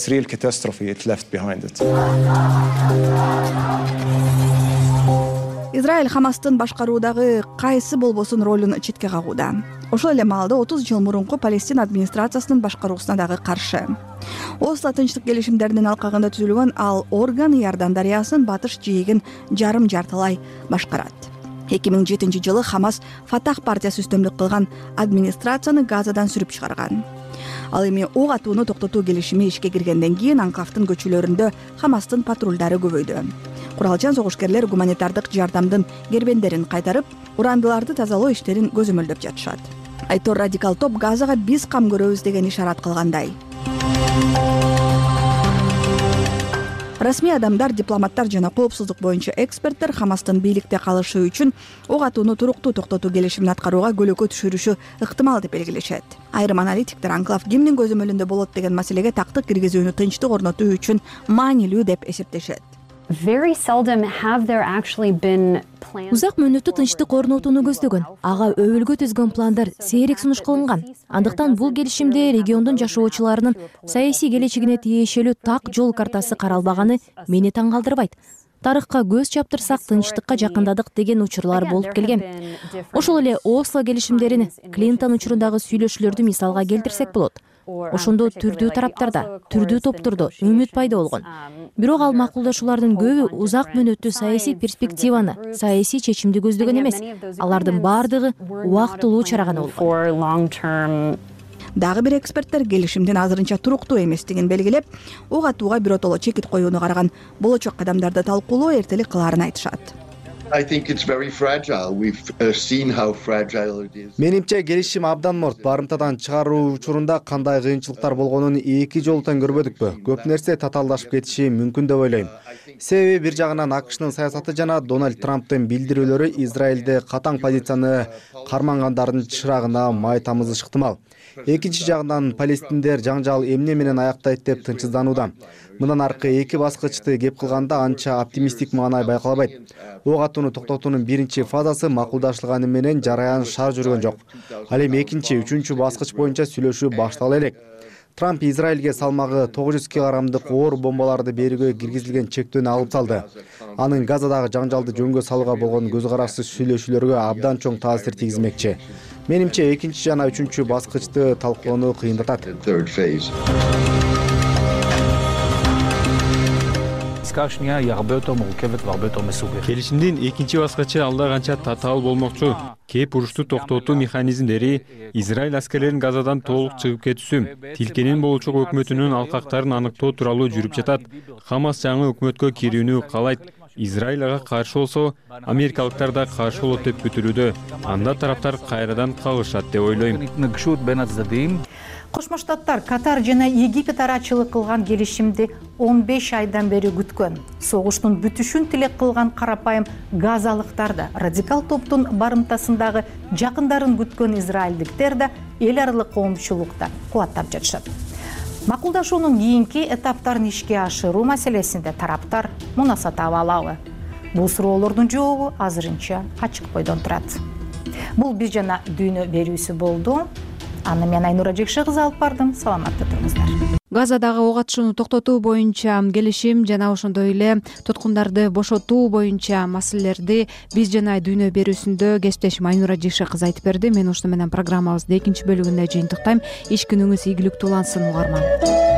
Израиль Хамастын башкаруудагы кайсы болбосун ролун четке кагууда. Ошол эле маалда 30 жыл мурунку Палестина администрациясынын башкаруусуна дагы каршы. Осло тынчтык келишимдеринин алкагында түзүлгөн ал орган Иордан дарыясынын батыш жээгин жарым жартылай башкарат. 2007 жылы Хамас Фатах партиясы үстөмдүк кылган администрацияны Газадан сүрүп чыгарган. Ал эми ок атууну токтотуу келишими ишке киргенден кийин анклавдын көчөлөрүндө Хамастын патрулдары көбөйдү. Куралчан согушкерлер гуманитардык жардамдын кербендерин кайтарып, урандыларды тазалоо иштерин көзөмөлдөп жатышат. Айтор радикал топ Газага биз кам көрөбүз деген ишарат кылгандай. Расмий адамдар, дипломаттар жана коопсуздук боюнча эксперттер Хамастын бийликте калышы үчүн ок атууну туруктуу токтотуу келишимин аткарууга көлөкө түшүрүшү ыктымал деп белгилешет. Айрым аналитиктер анклав кимдин көзөмөлүндө болот деген маселеге тактык киргизүүнү тынчтык орнотуу үчүн маанилүү деп эсептешет. Узак мөөнөттүү тынчтык орнотууну көздөгөн, ага өбөлгө түзгөн пландар сейрек сунуш кылынган. Андыктан бул келишимде региондун жашоочуларынын саясий келечегине тиешелүү так жол картасы каралбаганы мени таң калтырбайт. Тарыхка көз чаптырсак, тынчтыкка жакындадык деген учурлар болуп келген. Ошол эле Осло келишимдерин, Клинтон учурундагы сүйлөшүүлөрдү мисалга келтирсек болот. Ошондо түрдүү тараптарда, түрдүү топтордо үмүт пайда болгон. Бирок ал макулдашуулардын көбү узак мөөнөттүү саясий перспективаны, саясий чечимди көздөгөн эмес. Алардын баардыгы убактылуу чара гана болгон. Дагы бир эксперттер келишимдин азырынча туруктуу эместигин белгилеп, ок атууга биротоло чекит коюуну караган болочок кадамдарды талкуулоо эртелик кылаарын айтышат. Менимче келишим абдан морт. Барымтадан чыгаруу учурунда кандай кыйынчылыктар болгонун эки жолтон көрбөдүкпү. Көп нерсе татаалдашып кетиши мүмкүн деп ойлойм. Себеби бир жагынан АКШнын саясаты жана Дональд Трамптын билдирүүлөрү Израилде катаң позицияны кармангандардын чырагына май тамызышы ыктымал. Экинчи жагынан палестиндер жаңжал эмне менен аяктайт деп тынчсызданууда. Мындан аркы эки баскычты кеп кылганда анча оптимисттик маанай байкалбайт. Ок атууну токтотуунун биринчи фазасы макулдашылганы менен жараян шаар жүргөн жок. Ал эми экинчи, үчүнчү баскыч боюнча сүйлөшүү баштала элек. Трамп Израилге салмагы 900 килограммдык оор бомбаларды берүүгө киргизилген чектөөнү алып салды. Анын Газадагы жаңжалды жөнгө салууга болгон көз карашсыз сүйлөшүүлөргө абдан чоң таасир тийгизмекчи. Менимче экинчи жана үчүнчү баскычты талкуулоону кыйындатат. Келишимдин экинчи баскычы алда канча татаал болмокчу. Кеп урушту токтотуу механизмдери, Израиль аскерлеринин Газадан толук чыгып кетүүсү, Тилкенин болочок өкмөтүнүн алкактарын аныктоо тууралуу жүрүп жатат. Хамас жаңы өкмөткө кирүүнү каалайт. Израиль ага каршы болсо, америкалыктар да каршы болот деп күтүлүүдө. Анда тараптар кайрадан кагышат деп ойлойм. Кошмо Штаттар Катар жана Египет арачылык кылган келишимди 15 айдан бери күткөн. Согуштун бүтүшүн тилек кылган карапайым газалыктар да, радикал топтун барымтасындагы жакындарын күткөн израилдиктер да эл аралык коомчулукта кубаттап жатышат. Макулдашуунун кийинки этаптарын ишке ашыруу маселесинде тараптар мунаса таба алабы? Бул суроолордун жообу азырынча ачык бойдон турат. Бул биз жана дүйнө берүүсү болду. Аны мен Айнура Жекше кызы алып бардым. Саламатта туруңуздар. Газадагы ок атышууну токтотуу боюнча келишим жана ошондой эле туткундарды бошотуу боюнча маселелерди биз жана дүйнө берүүсүндө кесиптешим Айнура Жекше кызы айтып берди. Мен ошону менен программабыздын экинчи бөлүгүндө жыйынтыктайм. Иш күнүңүз ийгиликтүү улансын, угарман.